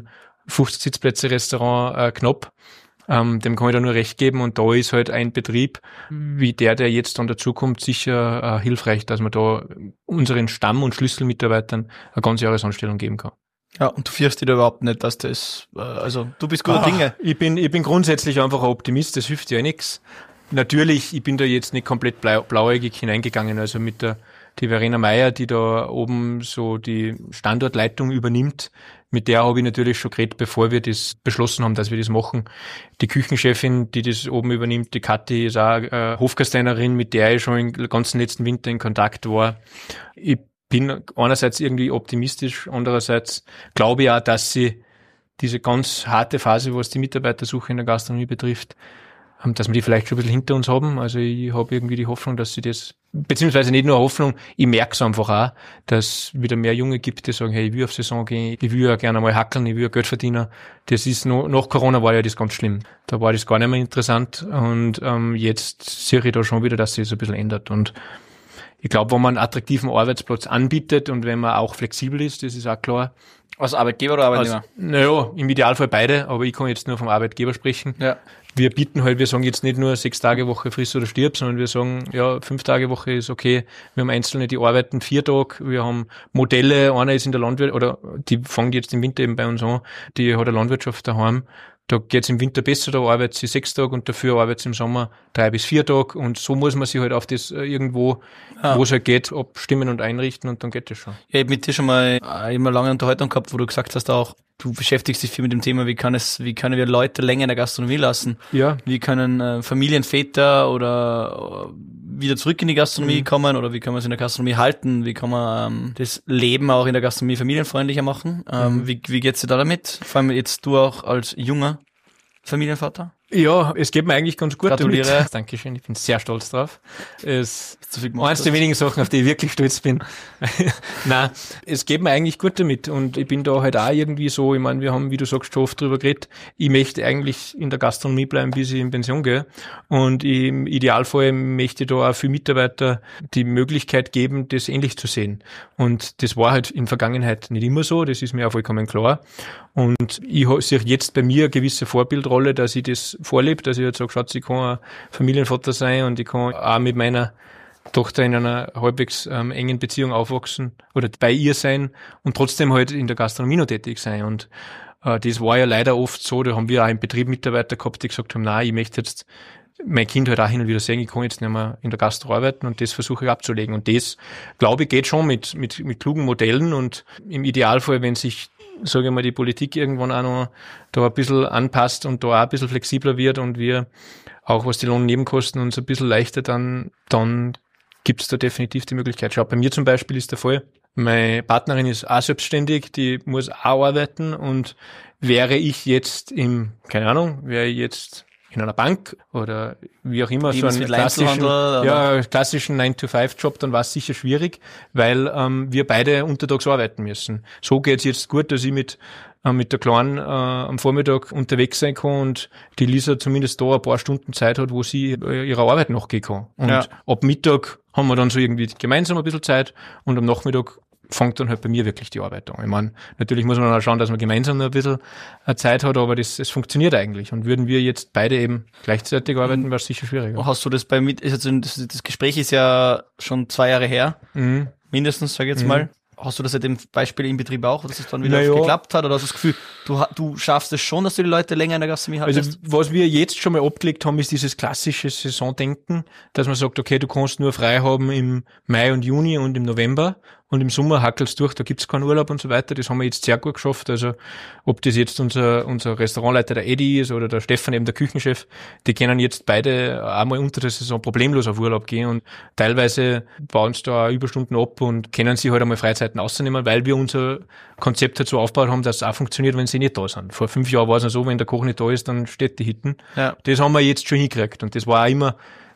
fünfzig Sitzplätze Restaurant äh, knapp. Ähm, dem kann ich da nur recht geben und da ist halt ein Betrieb wie der, der jetzt dann dazukommt, sicher äh, hilfreich, dass man da unseren Stamm- und Schlüsselmitarbeitern eine ganze Jahresanstellung geben kann. Ja, und du fürchtest dich da überhaupt nicht, dass das, äh, also du bist guter Ach, Dinge. Ich bin, ich bin grundsätzlich einfach ein Optimist, das hilft ja nichts. Natürlich, ich bin da jetzt nicht komplett blau, blauäugig hineingegangen, also mit der die Verena Meier, die da oben so die Standortleitung übernimmt, mit der habe ich natürlich schon geredet, bevor wir das beschlossen haben, dass wir das machen. Die Küchenchefin, die das oben übernimmt, die Kathi, ist auch äh, Hofgasteinerin, mit der ich schon im ganzen letzten Winter in Kontakt war. Ich bin einerseits irgendwie optimistisch, andererseits glaube ich auch, dass sie diese ganz harte Phase, was die Mitarbeitersuche in der Gastronomie betrifft, dass wir die vielleicht schon ein bisschen hinter uns haben. Also ich habe irgendwie die Hoffnung, dass sie das, beziehungsweise nicht nur Hoffnung, ich merke es einfach auch, dass wieder mehr Junge gibt, die sagen, hey, ich will auf Saison gehen, ich will ja gerne mal hackeln, ich will ja Geld verdienen. Das ist noch, nach Corona war ja das ganz schlimm. Da war das gar nicht mehr interessant und ähm, jetzt sehe ich da schon wieder, dass sich das ein bisschen ändert. Und ich glaube, wenn man einen attraktiven Arbeitsplatz anbietet und wenn man auch flexibel ist, das ist auch klar. Als Arbeitgeber oder Arbeitnehmer? Naja, im Idealfall beide, aber ich kann jetzt nur vom Arbeitgeber sprechen. Ja. Wir bieten halt, wir sagen jetzt nicht nur sechs Tage Woche friss oder stirb, sondern wir sagen, ja, fünf Tage Woche ist okay. Wir haben Einzelne, die arbeiten vier Tage. Wir haben Modelle, einer ist in der Landwirtschaft, oder die fangen jetzt im Winter eben bei uns an, die hat eine Landwirtschaft daheim. Da geht's im Winter besser, da arbeitet sie sechs Tage und dafür arbeitet sie im Sommer drei bis vier Tage und so muss man sich halt auf das äh, irgendwo, ah. wo es halt geht, abstimmen und einrichten und dann geht das schon. Ja, ich habe mit dir schon mal äh, immer lange Unterhaltung gehabt, wo du gesagt hast auch, du beschäftigst dich viel mit dem Thema, wie kann es, wie können wir Leute länger in der Gastronomie lassen? Ja. Wie können äh, Familienväter oder äh, wieder zurück in die Gastronomie mhm. kommen oder wie kann man es in der Gastronomie halten? Wie kann man ähm, das Leben auch in der Gastronomie familienfreundlicher machen? Ähm, mhm. Wie, wie geht's dir da damit? Vor allem jetzt du auch als junger Familienvater? Ja, es geht mir eigentlich ganz gut. Gratuliere. Damit. Dankeschön, ich bin sehr stolz drauf. Es ist eines der wenigen Sachen, auf die ich wirklich stolz bin. Nein, es geht mir eigentlich gut damit und ich bin da halt auch irgendwie so, ich meine, wir haben, wie du sagst, schon oft drüber geredet, ich möchte eigentlich in der Gastronomie bleiben, bis ich in Pension gehe und im Idealfall möchte ich da auch für Mitarbeiter die Möglichkeit geben, das ähnlich zu sehen. Und das war halt in der Vergangenheit nicht immer so, das ist mir auch vollkommen klar. Und ich sehe jetzt bei mir eine gewisse Vorbildrolle, dass ich das vorlebe, dass ich jetzt sage, Schatz, ich kann ein Familienvater sein und ich kann auch mit meiner Tochter in einer halbwegs ähm, engen Beziehung aufwachsen oder bei ihr sein und trotzdem halt in der Gastronomie noch tätig sein. Und äh, das war ja leider oft so, da haben wir auch im Betrieb Mitarbeiter gehabt, die gesagt haben, nein, ich möchte jetzt mein Kind halt auch hin und wieder sehen, ich kann jetzt nicht mehr in der Gastro arbeiten und das versuche ich abzulegen. Und das, glaube ich, geht schon mit, mit, mit klugen Modellen und im Idealfall, wenn sich sage ich mal, die Politik irgendwann auch noch da ein bisschen anpasst und da auch ein bisschen flexibler wird und wir auch, was die Lohnnebenkosten uns ein bisschen leichter, dann, dann gibt es da definitiv die Möglichkeit. Schau, bei mir zum Beispiel ist der Fall, meine Partnerin ist auch selbstständig, die muss auch arbeiten und wäre ich jetzt im, keine Ahnung, wäre ich jetzt in einer Bank oder wie auch immer, so einen klassischen, ja, klassischen nine to five Job, dann war es sicher schwierig, weil ähm, wir beide untertags arbeiten müssen. So geht's jetzt gut, dass ich mit äh, mit der Kleinen äh, am Vormittag unterwegs sein kann und die Lisa zumindest da ein paar Stunden Zeit hat, wo sie äh, ihrer Arbeit nachgehen kann. Und ja. ab Mittag haben wir dann so irgendwie gemeinsam ein bisschen Zeit und am Nachmittag fängt dann halt bei mir wirklich die Arbeit an. Ich meine, natürlich muss man auch schauen, dass man gemeinsam noch ein bisschen Zeit hat, aber das, das funktioniert eigentlich. Und würden wir jetzt beide eben gleichzeitig arbeiten, wäre es sicher schwieriger. Hast du das bei mit, also das, das Gespräch ist ja schon zwei Jahre her, mhm. mindestens, sag ich jetzt mhm. mal. Hast du das ja dem Beispiel im Betrieb auch, dass es dann wieder naja. geklappt hat? Oder hast du das Gefühl, du, du schaffst es schon, dass du die Leute länger in der Gastronomie haltest? Also was wir jetzt schon mal abgelegt haben, ist dieses klassische Saisondenken, dass man sagt, okay, du kannst nur frei haben im Mai und Juni und im November und im Sommer hackelst durch, da gibt's keinen Urlaub und so weiter. Das haben wir jetzt sehr gut geschafft. Also ob das jetzt unser unser Restaurantleiter, der Eddie ist, oder der Stefan, eben der Küchenchef, die können jetzt beide einmal unter der Saison problemlos auf Urlaub gehen und teilweise bauen sie da auch Überstunden ab und können sie halt einmal Freizeiten ausnehmen, weil wir unser Konzept halt so aufgebaut haben, dass es auch funktioniert, wenn sie nicht da sind. Vor fünf Jahren war es noch so, wenn der Koch nicht da ist, dann steht die Hitten. Ja. Das haben wir jetzt schon hingekriegt und das war auch immer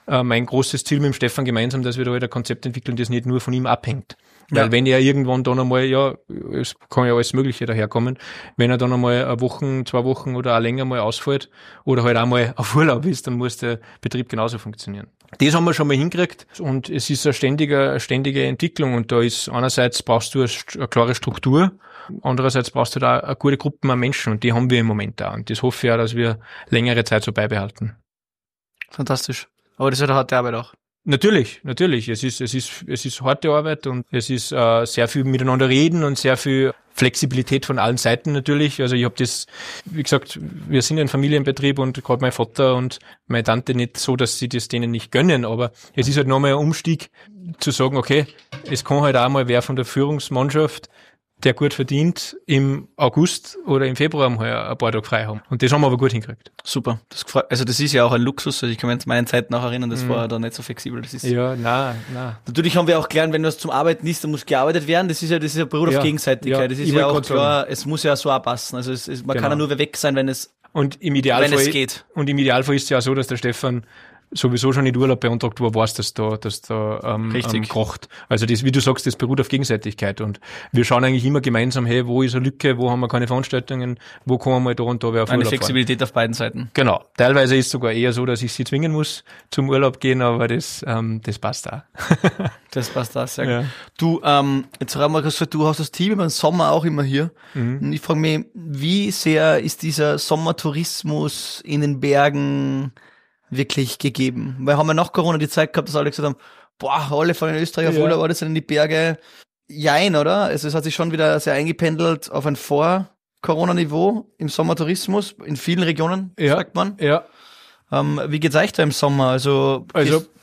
äh, mein großes Ziel mit dem Stefan gemeinsam, dass wir da halt ein Konzept entwickeln, das nicht nur von ihm abhängt. Weil Ja. wenn er irgendwann dann einmal, ja, es kann ja alles Mögliche daherkommen, wenn er dann einmal eine Woche, zwei Wochen oder auch länger mal ausfällt oder halt auch mal auf Urlaub ist, dann muss der Betrieb genauso funktionieren. Das haben wir schon mal hingekriegt und es ist eine ständige, eine ständige Entwicklung und da ist einerseits brauchst du eine, eine klare Struktur, andererseits brauchst du da eine gute Gruppe an Menschen und die haben wir im Moment da und das hoffe ich auch, dass wir längere Zeit so beibehalten. Fantastisch. Aber das ist eine harte Arbeit auch. Natürlich, natürlich. Es ist, es ist, es ist harte Arbeit und es ist äh, sehr viel miteinander reden und sehr viel Flexibilität von allen Seiten natürlich. Also ich habe das, wie gesagt, wir sind ein Familienbetrieb und gerade mein Vater und meine Tante nicht so, dass sie das denen nicht gönnen, aber es ist halt nochmal ein Umstieg zu sagen, okay, es kann halt auch mal wer von der Führungsmannschaft, der gut verdient, im August oder im Februar mal ein paar Tage frei haben. Und das haben wir aber gut hingekriegt. Super. Das gefreut, also das ist ja auch ein Luxus. Also ich kann mich an meinen Zeiten noch erinnern, das Mhm. war da nicht so flexibel. Das ist Ja, na, na. Natürlich haben wir auch gelernt, wenn was zum Arbeiten ist, dann muss gearbeitet werden. Das ist ja, das ist ja beruht Ja, auf Gegenseitigkeit. ja, das ich ist ja wollte auch grad sagen. klar, es muss ja so auch passen. Also es, es, man Genau. kann ja nur weg sein, wenn es, Und im wenn Idealfall, es geht. und im Idealfall ist es ja auch so, dass der Stefan sowieso schon in Urlaub beantragt war, weiß, dass da, dass da ähm, Richtig. ähm, kocht. Also das, wie du sagst, das beruht auf Gegenseitigkeit und wir schauen eigentlich immer gemeinsam, hey, wo ist eine Lücke, wo haben wir keine Veranstaltungen, wo kann man mal da und da wer auf Eine Urlaub fahren. Flexibilität auf beiden Seiten. Genau. Teilweise ist es sogar eher so, dass ich sie zwingen muss zum Urlaub gehen, aber das, ähm, das passt auch. Das passt da sehr Ja. gut. Du, ähm, jetzt haben wir gesagt, du hast das Team über den Sommer auch immer hier. Mhm. Und ich frage mich, wie sehr ist dieser Sommertourismus in den Bergen wirklich gegeben? Weil haben wir nach Corona die Zeit gehabt, dass alle gesagt haben, boah, alle von den Österreich auf Ja. Urlaub, alle sind in die Berge. Jein, oder? Also es hat sich schon wieder sehr eingependelt auf ein Vor-Corona-Niveau im Sommertourismus, in vielen Regionen, Ja. sagt man. Ja. Ähm, wie geht's euch da im Sommer? Also, Also, ist-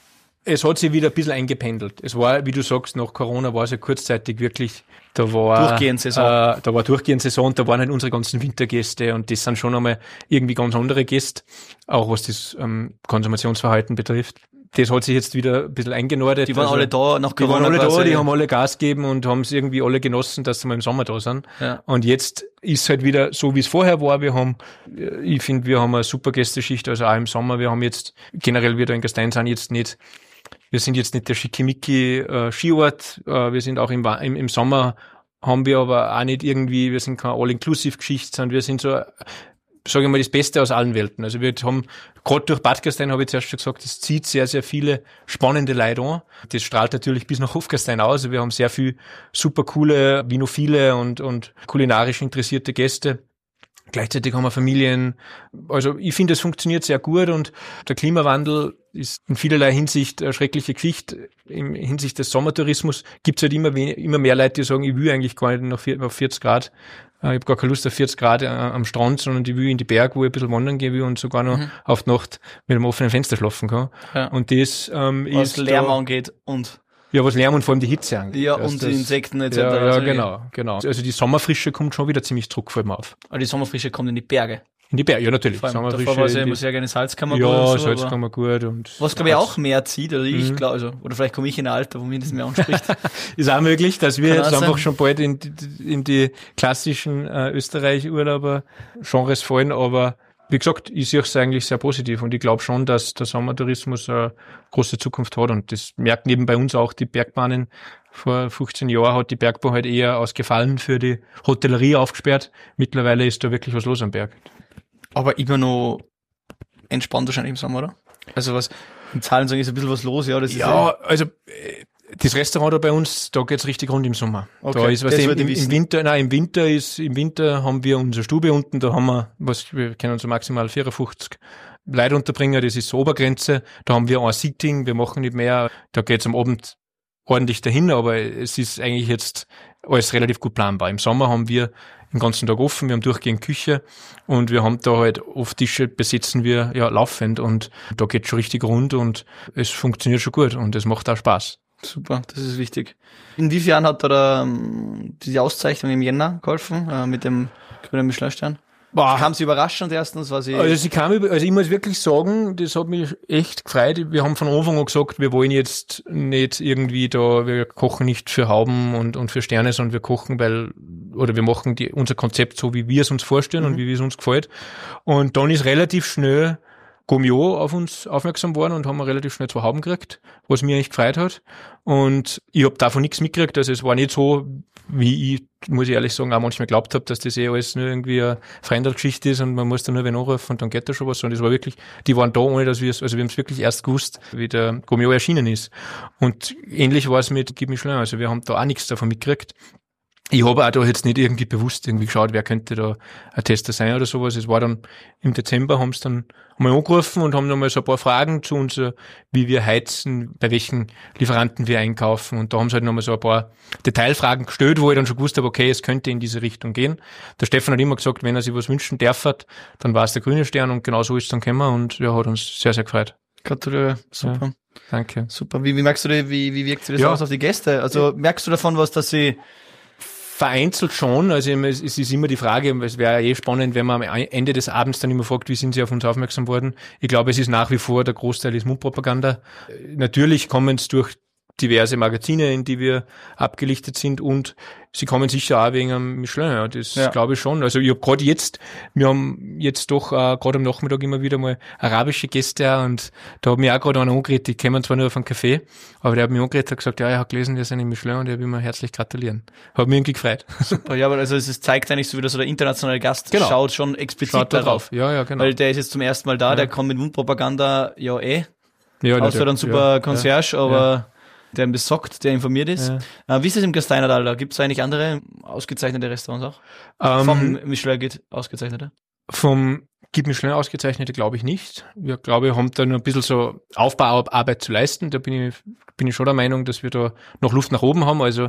es hat sich wieder ein bisschen eingependelt. Es war, wie du sagst, nach Corona war es ja kurzzeitig wirklich, da war Durchgehend Saison. Äh, da war durchgehend Saison und da waren halt unsere ganzen Wintergäste und das sind schon einmal irgendwie ganz andere Gäste, auch was das ähm, Konsumationsverhalten betrifft. Das hat sich jetzt wieder ein bisschen eingenordet. die waren Also, alle da nach Die Corona. waren alle quasi. da, die haben alle Gas gegeben und haben es irgendwie alle genossen, dass sie mal im Sommer da sind. Ja. Und jetzt ist halt wieder so, wie es vorher war. Wir haben, äh, ich finde, wir haben eine super Gästeschicht, also auch im Sommer. Wir haben jetzt, generell wir da in Gastein sind jetzt nicht, wir sind jetzt nicht der schickimicki äh, Skiort. Äh, wir sind auch im, Wa- im, im Sommer, haben wir aber auch nicht irgendwie, wir sind keine All-Inclusive-Geschichte, sondern wir sind so, sage ich mal, das Beste aus allen Welten. Also wir haben, gerade durch Bad Gastein, habe ich zuerst schon gesagt, das zieht sehr, sehr viele spannende Leute an. Das strahlt natürlich bis nach Hofgastein aus. Also wir haben sehr viel super coole, vinophile und, und kulinarisch interessierte Gäste. Gleichzeitig haben wir Familien. Also ich finde, es funktioniert sehr gut und der Klimawandel ist in vielerlei Hinsicht eine schreckliche Geschichte. In Hinsicht des Sommertourismus gibt es halt immer, wen- immer mehr Leute, die sagen, ich will eigentlich gar nicht nach vier- auf vierzig Grad. Äh, Ich habe gar keine Lust auf vierzig Grad äh, am Strand, sondern ich will in die Berge, wo ich ein bisschen wandern gehen will und sogar noch Mhm. auf die Nacht mit einem offenen Fenster schlafen kann. Ja. Und das ähm, was ist Lärm da, angeht und ja, was Lärm und vor allem die Hitze angeht. ja Dass und das- Insekten et Ja, cetera. ja, Also, genau, genau. Also die Sommerfrische kommt schon wieder ziemlich zurück, fällt mir auf. Aber die Sommerfrische kommt in die Berge. In die Berge, ja natürlich. Vor allem, Sommerfrische davor war es ja in die- immer sehr gerne Salzkammer. Ja, oder so, Salz aber kann man gut. Und was glaube ich auch mehr zieht, oder ich Mhm. glaube, also, oder vielleicht komme ich in ein Alter, wo mir das mehr anspricht. Ist auch möglich, dass wir Kann jetzt auch einfach sein. schon bald in die, in die klassischen äh, Österreich-Urlauber-Genres fallen, aber wie gesagt, ich sehe es eigentlich sehr positiv und ich glaube schon, dass der Sommertourismus eine große Zukunft hat und das merkt neben bei uns auch die Bergbahnen. Vor fünfzehn Jahren hat die Bergbahn halt eher aus Gefallen für die Hotellerie aufgesperrt. Mittlerweile ist da wirklich was los am Berg. Aber immer noch entspannt wahrscheinlich im Sommer, oder? Also was, in Zahlen sagen, ist ein bisschen was los, ja. Das ist Ja, also äh, das Restaurant da bei uns, da geht's richtig rund im Sommer. Okay, Da ist was das im, wollte ich im, wissen. im Winter, nein, im Winter ist, im Winter haben wir unsere Stube unten, da haben wir, was, wir können so maximal vierundfünfzig Leute unterbringen, das ist so Obergrenze, da haben wir ein Seating, wir machen nicht mehr, da geht's am Abend ordentlich dahin, aber es ist eigentlich jetzt alles relativ gut planbar. Im Sommer haben wir den ganzen Tag offen, wir haben durchgehend Küche und wir haben da halt oft Tische besetzen wir ja laufend und da geht's schon richtig rund und es funktioniert schon gut und es macht auch Spaß. super, das ist wichtig. Inwiefern hat da ähm, diese Auszeichnung im Jänner geholfen, äh, mit dem grünen Michelin-Stern? Kam sie überraschend erstens, war sie... Also sie kam über, also ich muss wirklich sagen, das hat mich echt gefreut. Wir haben von Anfang an gesagt, wir wollen jetzt nicht irgendwie da, wir kochen nicht für Hauben und, und für Sterne, sondern wir kochen, weil, oder wir machen die, unser Konzept so, wie wir es uns vorstellen Mhm. und wie es uns gefällt. Und dann ist relativ schnell Gomio auf uns aufmerksam worden und haben wir relativ schnell zwei Hauben gekriegt, was mich eigentlich gefreut hat. Und ich habe davon nichts mitgekriegt. Also es war nicht so, wie ich, muss ich ehrlich sagen, auch manchmal geglaubt habe, dass das eh alles nur irgendwie eine Freundelgeschichte ist und man muss da nur wen anrufen und dann geht da schon was. Und das war wirklich, die waren da, ohne dass wir es, also wir haben es wirklich erst gewusst, wie der Gomio erschienen ist. Und ähnlich war es mit Gib Michelin. Also wir haben da auch nichts davon mitgekriegt. Ich habe auch da jetzt nicht irgendwie bewusst irgendwie geschaut, wer könnte da ein Tester sein oder sowas. Es war dann im Dezember, haben sie dann einmal angerufen und haben nochmal so ein paar Fragen zu uns, wie wir heizen, bei welchen Lieferanten wir einkaufen. Und da haben sie halt nochmal so ein paar Detailfragen gestellt, wo ich dann schon gewusst habe, okay, es könnte in diese Richtung gehen. Der Stefan hat immer gesagt, wenn er sich was wünschen darf, dann war es der grüne Stern und genau so ist es dann gekommen und ja, hat uns sehr, sehr gefreut. Gratuliere, super. Ja, danke. Super. Wie, wie merkst du, wie, wie wirkt sich das Ja. aus auf die Gäste? Also merkst du davon was, dass sie Vereinzelt schon, also es ist immer die Frage, es wäre eh spannend, wenn man am Ende des Abends dann immer fragt, wie sind sie auf uns aufmerksam worden. Ich glaube, es ist nach wie vor, der Großteil ist Mundpropaganda. Natürlich kommen es durch diverse Magazine, in die wir abgelichtet sind und sie kommen sicher auch wegen einem Michelin, ja, das Ja. glaube ich schon. Also ich habe gerade jetzt, wir haben jetzt doch äh, gerade am Nachmittag immer wieder mal arabische Gäste auch und da hat mich auch gerade einer angeredet, die kommen zwar nur auf einen Café, aber der hat mich angeredet und gesagt, ja, ich habe gelesen, wir sind im Michelin und ich will ihm herzlich gratulieren. Hat mich irgendwie gefreut. super, ja, aber also es zeigt eigentlich so, wie das so der internationale Gast Genau. schaut schon explizit Schaut da darauf. drauf. Ja, ja, genau. Weil der ist jetzt zum ersten Mal da, Ja. der kommt mit Mundpropaganda, ja eh, ja, außer der- dann super ja, Concierge, ja, aber ja. der ihm das sagt, der informiert ist. Ja. Äh, wie ist es im Gasteinertal? Da gibt es eigentlich andere ausgezeichnete Restaurants auch? Ähm, Vom Michelin geht ausgezeichnete? Vom Gib Michelin ausgezeichnete glaube ich nicht. Wir glaube, wir haben da nur ein bisschen so Aufbauarbeit zu leisten. Da bin ich, bin ich schon der Meinung, dass wir da noch Luft nach oben haben. Also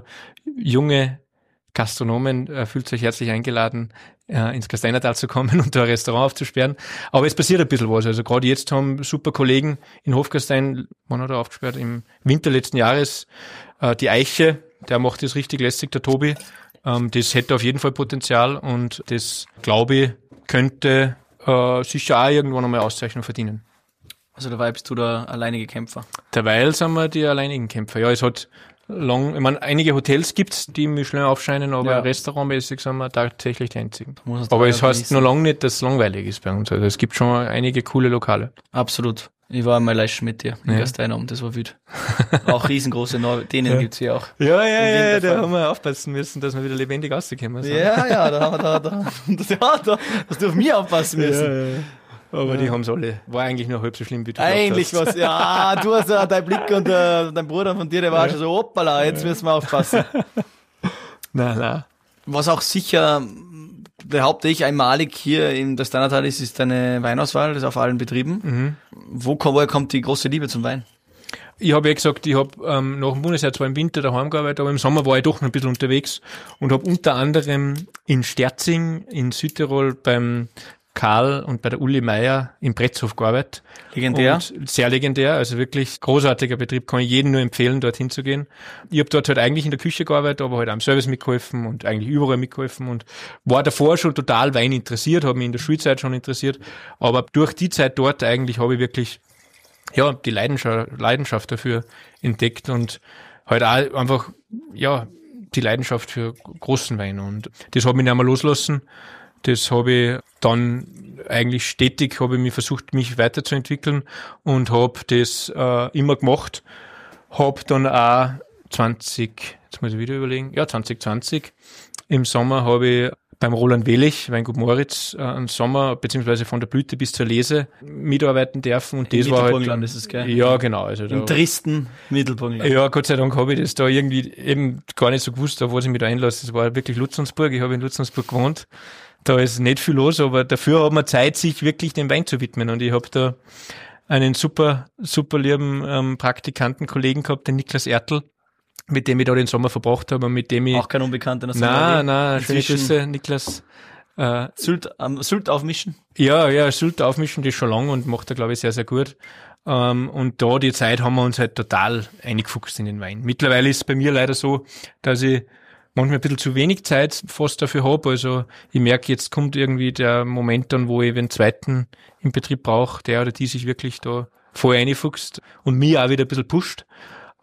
junge Gastronomen, äh, fühlt euch herzlich eingeladen, äh, ins Gasteinertal zu kommen und da ein Restaurant aufzusperren. Aber es passiert ein bisschen was. Also gerade jetzt haben super Kollegen in Hofgastein, wann hat er aufgesperrt? Im Winter letzten Jahres, äh, die Eiche, der macht das richtig lässig, der Tobi. Ähm, das hätte auf jeden Fall Potenzial und das, glaube ich, könnte äh, sicher auch irgendwann einmal Auszeichnung verdienen. Also dabei bist du der alleinige Kämpfer. Derweil sind wir die alleinigen Kämpfer. Ja, es hat lang, ich meine, einige Hotels gibt's, die im Michelin aufscheinen, aber Ja. restaurantmäßig sind wir tatsächlich die einzigen. Muss es Aber dabei es heißt genießen. noch lange nicht, dass es langweilig ist bei uns. Also es gibt schon einige coole Lokale. Absolut. Ich war einmal live mit dir im Ja. Gasteinabend, das war wütend. Auch riesengroße Neu denen Ja. gibt's hier auch. Ja, Im ja, Winterfall. da haben wir aufpassen müssen, dass wir wieder lebendig rauskommen. Ja, ja, da haben wir da, da, ja, da hast du auf mich aufpassen müssen. Ja, ja. Aber die haben's alle. War eigentlich noch halb so schlimm, wie du Eigentlich gedacht was, ja, du hast ja dein Blick und äh, dein Bruder von dir, der war schon so, hoppala, jetzt müssen wir aufpassen. hast. Nein, nein. Was auch sicher, behaupte ich, einmalig hier in der Standardhalle ist, ist deine Weinauswahl, das ist auf allen Betrieben. Mhm. Wo, ko- woher kommt die große Liebe zum Wein? Ich habe ja gesagt, ich habe ähm, nach dem Bundesheer zwar im Winter daheim gearbeitet, aber im Sommer war ich doch noch ein bisschen unterwegs und habe unter anderem in Sterzing in Südtirol beim Karl und bei der Uli Meier im Pretzhof gearbeitet. Legendär. Und sehr legendär, also wirklich großartiger Betrieb, kann ich jedem nur empfehlen, dorthin zu gehen. Ich habe dort halt eigentlich in der Küche gearbeitet, aber halt auch im Service mitgeholfen und eigentlich überall mitgeholfen und war davor schon total Wein interessiert, habe mich in der Schulzeit schon interessiert, aber durch die Zeit dort eigentlich habe ich wirklich ja die Leidenschaft, Leidenschaft dafür entdeckt und halt auch einfach ja die Leidenschaft für großen Wein und das hat mich nicht einmal loslassen. Das habe ich dann eigentlich stetig, habe ich mich versucht, mich weiterzuentwickeln und habe das äh, immer gemacht. Habe dann auch zwanzig, jetzt muss ich wieder überlegen, ja zwanzig zwanzig, im Sommer habe ich beim Roland Welich, Weingut Moritz, äh, einen Sommer, beziehungsweise von der Blüte bis zur Lese mitarbeiten dürfen und Im das war halt... Mittelburgenland ist es, gell? Ja, genau. Also da, Im tristen Mittelburgenland. ja, Gott sei Dank habe ich das da irgendwie eben gar nicht so gewusst, auf was ich mich da einlasse. Das war wirklich Lutzensburg. Ich habe in Lutzensburg gewohnt. Da ist nicht viel los, aber dafür hat man Zeit, sich wirklich dem Wein zu widmen. Und ich habe da einen super, super lieben ähm, Praktikanten, Kollegen gehabt, den Niklas Ertl, mit dem ich da den Sommer verbracht habe und mit dem ich... Auch kein Unbekannter. Nein, nein, schöne Inzwischen- Grüße, Niklas. Äh, Sylt, ähm, Sylt aufmischen. ja, ja, Sylt aufmischen, das schon lang und macht er, glaube ich, sehr, sehr gut. Ähm, und da die Zeit haben wir uns halt total eingefuchst in den Wein. Mittlerweile ist es bei mir leider so, dass ich manchmal ein bisschen zu wenig Zeit fast dafür habe. Also ich merke, jetzt kommt irgendwie der Moment dann, wo ich den zweiten im Betrieb brauche, der oder die sich wirklich da voll reinfuchst und mich auch wieder ein bisschen pusht.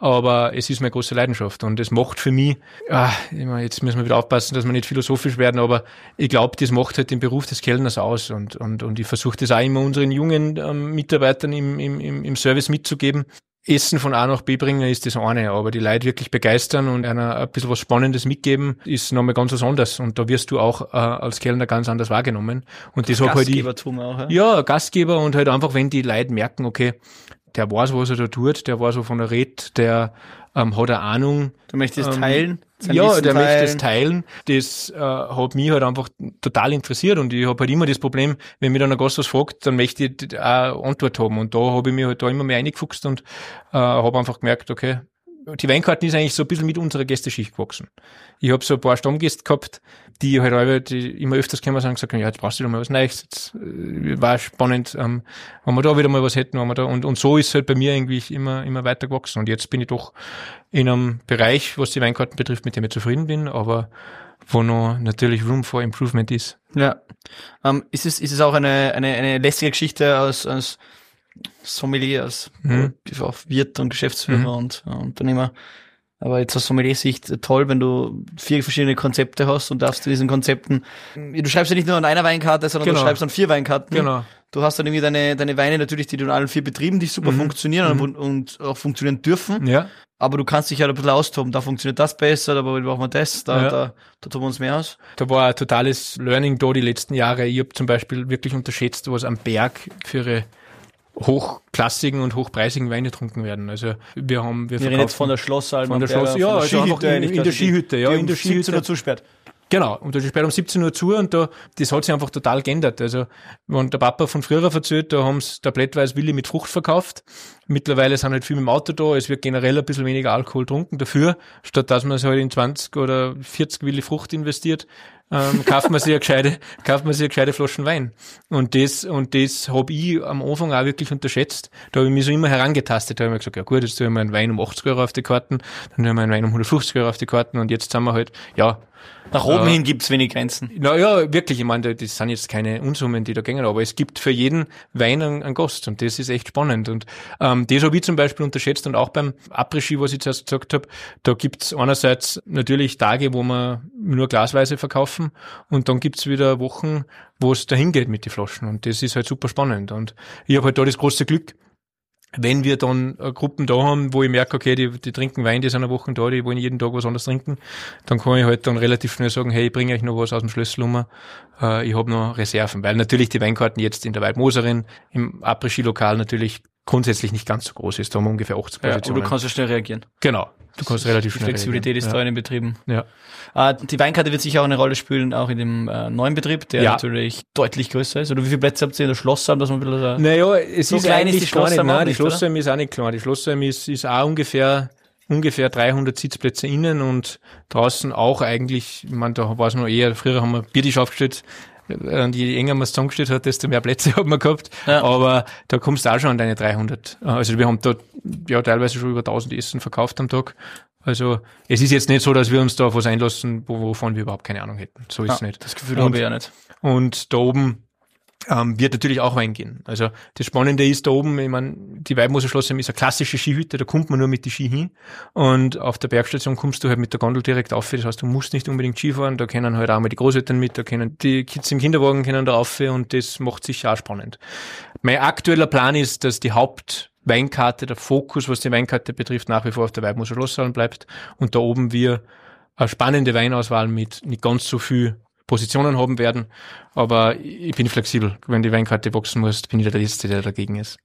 aber es ist meine große Leidenschaft und es macht für mich, ah, jetzt müssen wir wieder aufpassen, dass wir nicht philosophisch werden, aber ich glaube, das macht halt den Beruf des Kellners aus und, und, und ich versuche das auch immer unseren jungen ähm, Mitarbeitern im, im, im Service mitzugeben. Essen von A nach B bringen ist das eine, aber die Leute wirklich begeistern und einer ein bisschen was Spannendes mitgeben, ist nochmal ganz was anderes. Und da wirst du auch äh, als Kellner ganz anders wahrgenommen. Und das hat halt ich, auch, ja? Ja, Gastgeber und halt einfach, wenn die Leute merken, okay, der weiß, was er da tut, der weiß, wovon er redet, der ähm, hat eine Ahnung. Du möchtest es ähm, teilen? Ja, Wissen der teilen. möchte es teilen. Das äh, hat mich halt einfach total interessiert und ich habe halt immer das Problem, wenn mich dann ein Gast was fragt, dann möchte ich auch Antwort haben und da habe ich mich halt da immer mehr eingefuchst und äh, habe einfach gemerkt, okay, die Weinkarten ist eigentlich so ein bisschen mit unserer Gästeschicht gewachsen. Ich habe so ein paar Stammgäste gehabt, die halt alle, die immer öfters kommen und gesagt haben, ja, jetzt brauchst du doch mal was Neues. Jetzt äh, war spannend, ähm, wenn wir da wieder mal was hätten, wenn wir da, und, und so ist es halt bei mir eigentlich immer, immer weiter gewachsen. Und jetzt bin ich doch in einem Bereich, was die Weinkarten betrifft, mit dem ich zufrieden bin, aber wo noch natürlich Room for Improvement ist. Ja. Ähm, ist es, ist es auch eine, eine, eine lässige Geschichte als, als Sommelier, als Mhm. auch Wirt und Geschäftsführer Mhm. und ja, Unternehmer. Aber jetzt aus Sommelier-Sicht toll, wenn du vier verschiedene Konzepte hast und darfst du diesen Konzepten, du schreibst ja nicht nur an einer Weinkarte, sondern Genau. du schreibst an vier Weinkarten. Genau. Du hast dann irgendwie deine, deine Weine natürlich, die du in allen vier Betrieben, die super Mhm. funktionieren Mhm. und, und auch funktionieren dürfen. Ja. Aber du kannst dich halt ein bisschen austoben. Da funktioniert das besser, da brauchen wir das, da, Ja. da, da tun wir uns mehr aus. Da war ein totales Learning da die letzten Jahre. Ich habe zum Beispiel wirklich unterschätzt, was am Berg für ihre hochklassigen und hochpreisigen Weine getrunken werden. Also wir haben, wir Wir reden jetzt von der Schlossalm, von der am Berg, Schloss, ja, von der also einfach Skihütte in, eigentlich in der quasi, Skihütte, ja, die in um der siebzehn Skihütte. Uhr zusperrt. Genau, und da sperrt um siebzehn Uhr zu und da, das hat sich einfach total geändert. Also, wenn der Papa von früher erzählt, da haben sie tablettweise Willi mit Frucht verkauft. Mittlerweile sind halt viel mit dem Auto da, es wird generell ein bisschen weniger Alkohol getrunken dafür. Statt dass man es halt in zwanzig oder vierzig Willi Frucht investiert, ähm, kauft man sich eine gescheite, kauft man sich eine gescheite Flaschen Wein. Und das, und das habe ich am Anfang auch wirklich unterschätzt. Da habe ich mich so immer herangetastet. Da habe ich mir gesagt, ja gut, jetzt tue ich mal einen Wein um achtzig Euro auf die Karten, dann tue ich mal einen Wein um hundertfünfzig Euro auf die Karten und jetzt sind wir halt, ja, Nach oben Ja. hin gibt's wenig Grenzen. na ja, wirklich, ich meine, das sind jetzt keine Unsummen, die da gehen, aber es gibt für jeden Wein einen, einen Gast und das ist echt spannend. Und ähm, das habe ich zum Beispiel unterschätzt und auch beim Après-Ski, was ich zuerst gesagt habe, da gibt's einerseits natürlich Tage, wo wir nur glasweise verkaufen und dann gibt's wieder Wochen, wo es dahin geht mit den Flaschen und das ist halt super spannend. Und ich habe halt da das große Glück, wenn wir dann äh, Gruppen da haben, wo ich merke, okay, die, die trinken Wein, die sind eine Woche da, die wollen jeden Tag was anderes trinken, dann kann ich halt dann relativ schnell sagen, hey, ich bringe euch noch was aus dem Schlüssel um, äh, ich habe noch Reserven, weil natürlich die Weinkarten jetzt in der Waldmoserin, im Après-Ski-Lokal natürlich grundsätzlich nicht ganz so groß ist, da haben wir ungefähr achtzig Ja, Positionen. und du kannst ja schnell reagieren. Genau, du kannst relativ Die schnell Flexibilität reagieren. ist da in den Betrieben. Ja. Äh, die Weinkarte wird sicher auch eine Rolle spielen, auch in dem äh, neuen Betrieb, der Ja. natürlich deutlich größer ist. Oder wie viele Plätze habt ihr in der Schlosssalm, dass man ein bisschen... Äh, Naja, es So ist klein eigentlich ist die gar nicht, Schlossheim auch nein, die nicht, oder? Schlossheim ist auch nicht klein. Die Schlossheim ist, ist auch ungefähr, ungefähr dreihundert Sitzplätze innen und draußen auch eigentlich, ich meine, da war es noch eher, früher haben wir Biertisch aufgestellt, äh, je enger man es zusammengestellt hat, desto mehr Plätze hat man gehabt, Ja. aber da kommst du auch schon an deine dreihundert. Also wir haben da ja teilweise schon über tausend Essen verkauft am Tag. Also es ist jetzt nicht so, dass wir uns da auf was einlassen, wo- wovon wir überhaupt keine Ahnung hätten. So ist ja, es nicht. das Gefühl Und- habe ich ja nicht. Und da oben ähm, wird natürlich auch Wein gehen. Also das Spannende ist da oben, ich meine, die Weidmoser Schlossheim ist eine klassische Skihütte, da kommt man nur mit die Ski hin und auf der Bergstation kommst du halt mit der Gondel direkt auf, das heißt, du musst nicht unbedingt Ski fahren, da können halt auch mal die Großeltern mit, da können die Kids im Kinderwagen können da rauf und das macht sicher auch spannend. Mein aktueller Plan ist, dass die Hauptweinkarte, der Fokus, was die Weinkarte betrifft, nach wie vor auf der Weidmoser Schlossheim bleibt und da oben wir eine spannende Weinauswahl mit nicht ganz so viel Positionen haben werden, aber ich bin flexibel. Wenn die Weinkarte wachsen muss, bin ich der Letzte, der dagegen ist.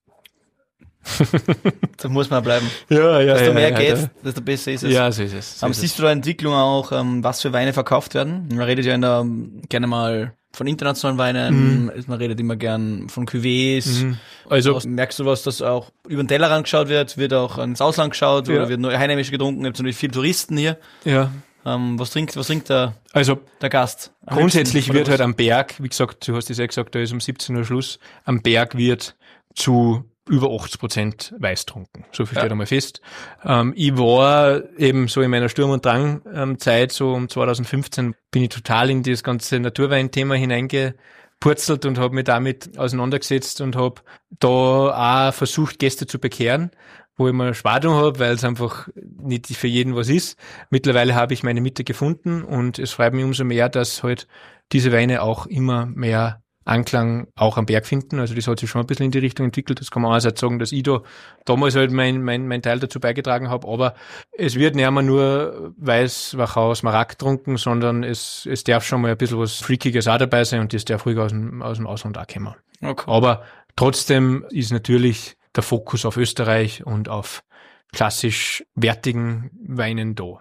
Da muss man bleiben. Ja, ja, Desto mehr ja, geht, ja, desto besser ist es. ja, so ist es. So Ähm, ist es. siehst du da Entwicklung auch, ähm, was für Weine verkauft werden? Man redet ja in der, ähm, gerne mal von internationalen Weinen, man redet immer gern von Cuvées. Mhm. Also, Was- merkst du was, dass auch über den Tellerrand geschaut wird? Wird auch ins Ausland geschaut Ja. oder wird nur Einheimische getrunken? Gibt natürlich viele Touristen hier. ja, Ähm, was trinkt, was trinkt der, also der Gast? Am grundsätzlich liebsten, wird oder halt am Berg, wie gesagt, du hast es ja gesagt, da ist um siebzehn Uhr Schluss, am Berg wird zu über achtzig Prozent Weiß trunken. So viel Ja. steht einmal fest. Ähm, ich war eben so in meiner Sturm- und Drang-Zeit, so um zwanzig fünfzehn, bin ich total in das ganze Naturwein-Thema hineingepurzelt und habe mich damit auseinandergesetzt und habe da auch versucht, Gäste zu bekehren. wo ich mir Spartung habe, weil es einfach nicht für jeden was ist. Mittlerweile habe ich meine Mitte gefunden und es freut mich umso mehr, dass halt diese Weine auch immer mehr Anklang auch am Berg finden. Also das hat sich schon ein bisschen in die Richtung entwickelt. Das kann man einerseits sagen, dass ich da damals halt mein, mein, mein Teil dazu beigetragen habe, aber es wird nicht mehr nur Weiß, Wachau, Smaragd trunken, sondern es, es darf schon mal ein bisschen was Freakiges auch dabei sein und das darf ruhig aus dem, aus dem Ausland auch kommen. Okay. Aber trotzdem ist natürlich der Fokus auf Österreich und auf klassisch wertigen Weinen da.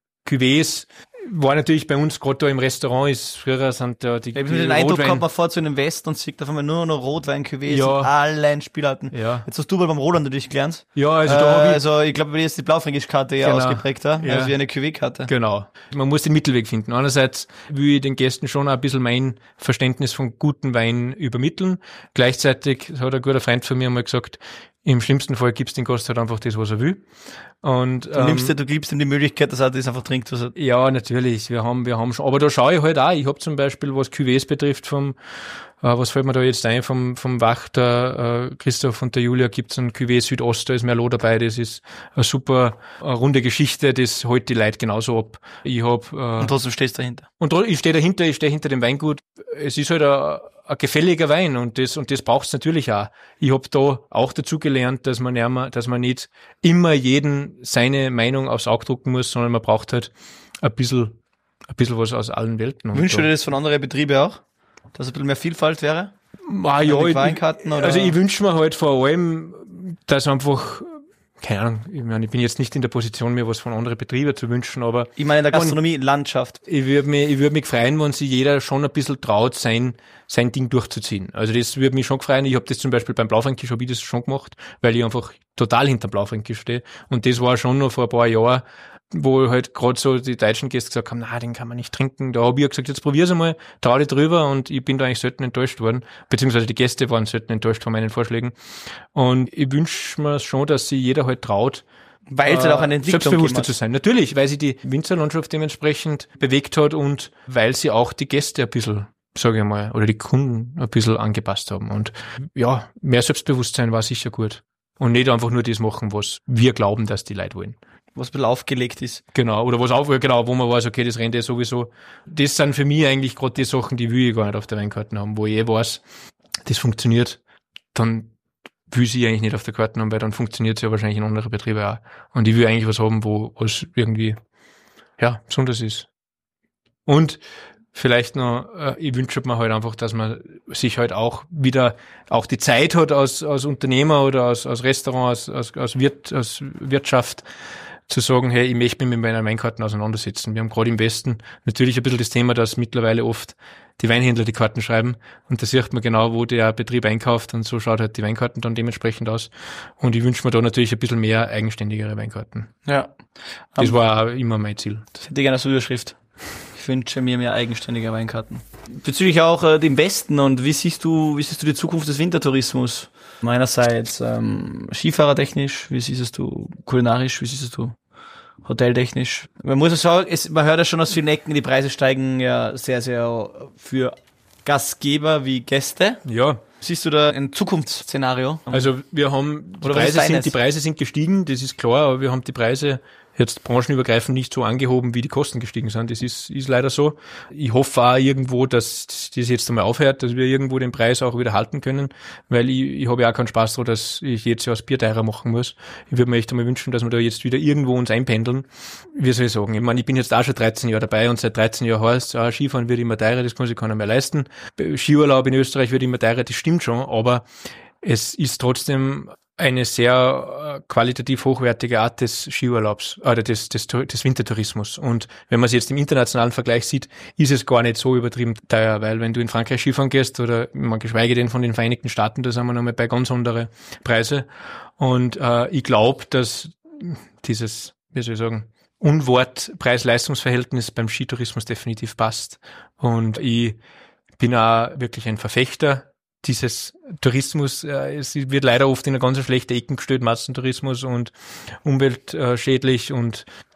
Cuvées war natürlich bei uns, gerade da im Restaurant, ist früher sind da die, ich die den Eindruck gehabt, man fährt zu einem West und sieht auf einmal nur noch Rotwein, Cuvées, ja. allein Spielarten. Ja. Jetzt hast du beim Roland natürlich gelernt. Ja, also äh, da habe ich... Also ich glaube, bei dir ist die Blaufränkisch-Karte eher genau. ausgeprägter, ja. als wie eine Cuvée-Karte. Genau. Man muss den Mittelweg finden. Einerseits will ich den Gästen schon ein bisschen mein Verständnis von guten Wein übermitteln. Gleichzeitig hat ein guter Freund von mir mal gesagt, im schlimmsten Fall gibt's den Gast halt einfach das, was er will. Und, du, nimmst ähm, dir, du gibst ihm die Möglichkeit, dass er das einfach trinkt, was er... Ja, natürlich. Wir haben, wir haben schon, aber da schaue ich halt auch. Ich habe zum Beispiel, was Cuvées betrifft, vom, äh, was fällt mir da jetzt ein, vom, vom Wachter, äh, Christoph und der Julia gibt's ein Cuvée Südost, da ist Merlot dabei. Das ist eine super, eine runde Geschichte, das holt die Leute genauso ab. Ich hab, äh, und trotzdem stehst du dahinter. Und ich stehe dahinter, ich stehe hinter dem Weingut. Es ist halt ein, ein gefälliger Wein und das, und das braucht's natürlich auch. Ich habe da auch dazu gelernt, dass man, nicht, dass man nicht immer jeden seine Meinung aufs Auge drucken muss, sondern man braucht halt ein bisschen, ein bisschen was aus allen Welten. Wünschst du dir das von anderen Betrieben auch? Dass ein bisschen mehr Vielfalt wäre? Ah, ja, ich, Weinkarten oder? Also ich wünsche mir halt vor allem, dass einfach, keine Ahnung, ich meine, ich bin jetzt nicht in der Position, mir was von anderen Betrieben zu wünschen, aber... Ich meine in der Gastronomie, Landschaft. Ich würde mich, ich würde mich freuen, wenn sich jeder schon ein bisschen traut, sein, sein Ding durchzuziehen. Also das würde mich schon freuen. Ich habe das zum Beispiel beim Blaufränkisch, habe ich das schon gemacht, weil ich einfach total hinter Blaufränkisch stehe. Und das war schon noch vor ein paar Jahren, wo halt gerade so die deutschen Gäste gesagt haben, na, den kann man nicht trinken. Da habe ich gesagt, jetzt probier's einmal, trau dich drüber, und ich bin da eigentlich selten enttäuscht worden, beziehungsweise die Gäste waren selten enttäuscht von meinen Vorschlägen. Und ich wünsche mir schon, dass sich jeder halt traut, weil es äh, halt auch eine Entwicklung selbstbewusster zu sein. Natürlich, weil sie die Winzerlandschaft dementsprechend bewegt hat und weil sie auch die Gäste ein bisschen, sage ich mal, oder die Kunden ein bisschen angepasst haben. Und ja, mehr Selbstbewusstsein war sicher gut. Und nicht einfach nur das machen, was wir glauben, dass die Leute wollen. Was ein bisschen aufgelegt ist. Genau, oder was auf, genau, wo man weiß, okay, das rennt ja sowieso. Das sind für mich eigentlich gerade die Sachen, die will ich gar nicht auf der Weinkarte haben, wo ich eh weiß, das funktioniert, dann will ich eigentlich nicht auf der Karte haben, weil dann funktioniert es ja wahrscheinlich in anderen Betrieben auch. Und ich will eigentlich was haben, wo was irgendwie, ja, besonders ist. Und vielleicht noch, äh, ich wünsche mir halt einfach, dass man sich halt auch wieder auch die Zeit hat als, als Unternehmer oder als, als Restaurant, als, als, als, Wirt, als Wirtschaft, zu sagen, hey, ich möchte mich mit meinen Weinkarten auseinandersetzen. Wir haben gerade im Westen natürlich ein bisschen das Thema, dass mittlerweile oft die Weinhändler die Karten schreiben, und da sieht man genau, wo der Betrieb einkauft, und so schaut halt die Weinkarten dann dementsprechend aus. Und ich wünsche mir da natürlich ein bisschen mehr eigenständigere Weinkarten. Ja. Das um, war auch immer mein Ziel. Das hätte ich gerne als Überschrift. Ich wünsche mir mehr eigenständige Weinkarten. Bezüglich auch äh, dem Westen, und wie siehst du, wie siehst du die Zukunft des Wintertourismus? Meinerseits ähm, Skifahrertechnisch, wie siehst du kulinarisch, wie siehst du hoteltechnisch? Man muss ja sagen, es, man hört ja schon aus vielen Ecken, die Preise steigen ja sehr, sehr für Gastgeber wie Gäste. Ja. Siehst du da ein Zukunftsszenario? Also wir haben, die Preise sind, die Preise sind gestiegen, das ist klar, aber wir haben die Preise jetzt branchenübergreifend nicht so angehoben, wie die Kosten gestiegen sind. Das ist, ist leider so. Ich hoffe auch irgendwo, dass das jetzt einmal aufhört, dass wir irgendwo den Preis auch wieder halten können, weil ich, ich habe ja auch keinen Spaß daran, dass ich jetzt ja das Bier teurer machen muss. Ich würde mir echt einmal wünschen, dass wir da jetzt wieder irgendwo uns einpendeln. Wie soll ich sagen? Ich meine, ich bin jetzt auch schon dreizehn Jahre dabei, und seit dreizehn Jahren heißt es, Skifahren wird immer teurer, das kann sich keiner mehr leisten. Skiurlaub in Österreich wird immer teurer, das stimmt schon, aber es ist trotzdem eine sehr äh, qualitativ hochwertige Art des Skiurlaubs oder des, des, des Wintertourismus. Und wenn man es jetzt im internationalen Vergleich sieht, ist es gar nicht so übertrieben teuer, weil wenn du in Frankreich Skifahren gehst oder man geschweige denn von den Vereinigten Staaten, da sind wir nochmal bei ganz andere Preise. Und äh, ich glaube, dass dieses, wie soll ich sagen, Unwort-Preis-Leistungs-Verhältnis beim Skitourismus definitiv passt. Und ich bin auch wirklich ein Verfechter dieses Tourismus. Äh, es wird leider oft in eine ganz schlechte Ecken gestellt, Massentourismus und umweltschädlich, und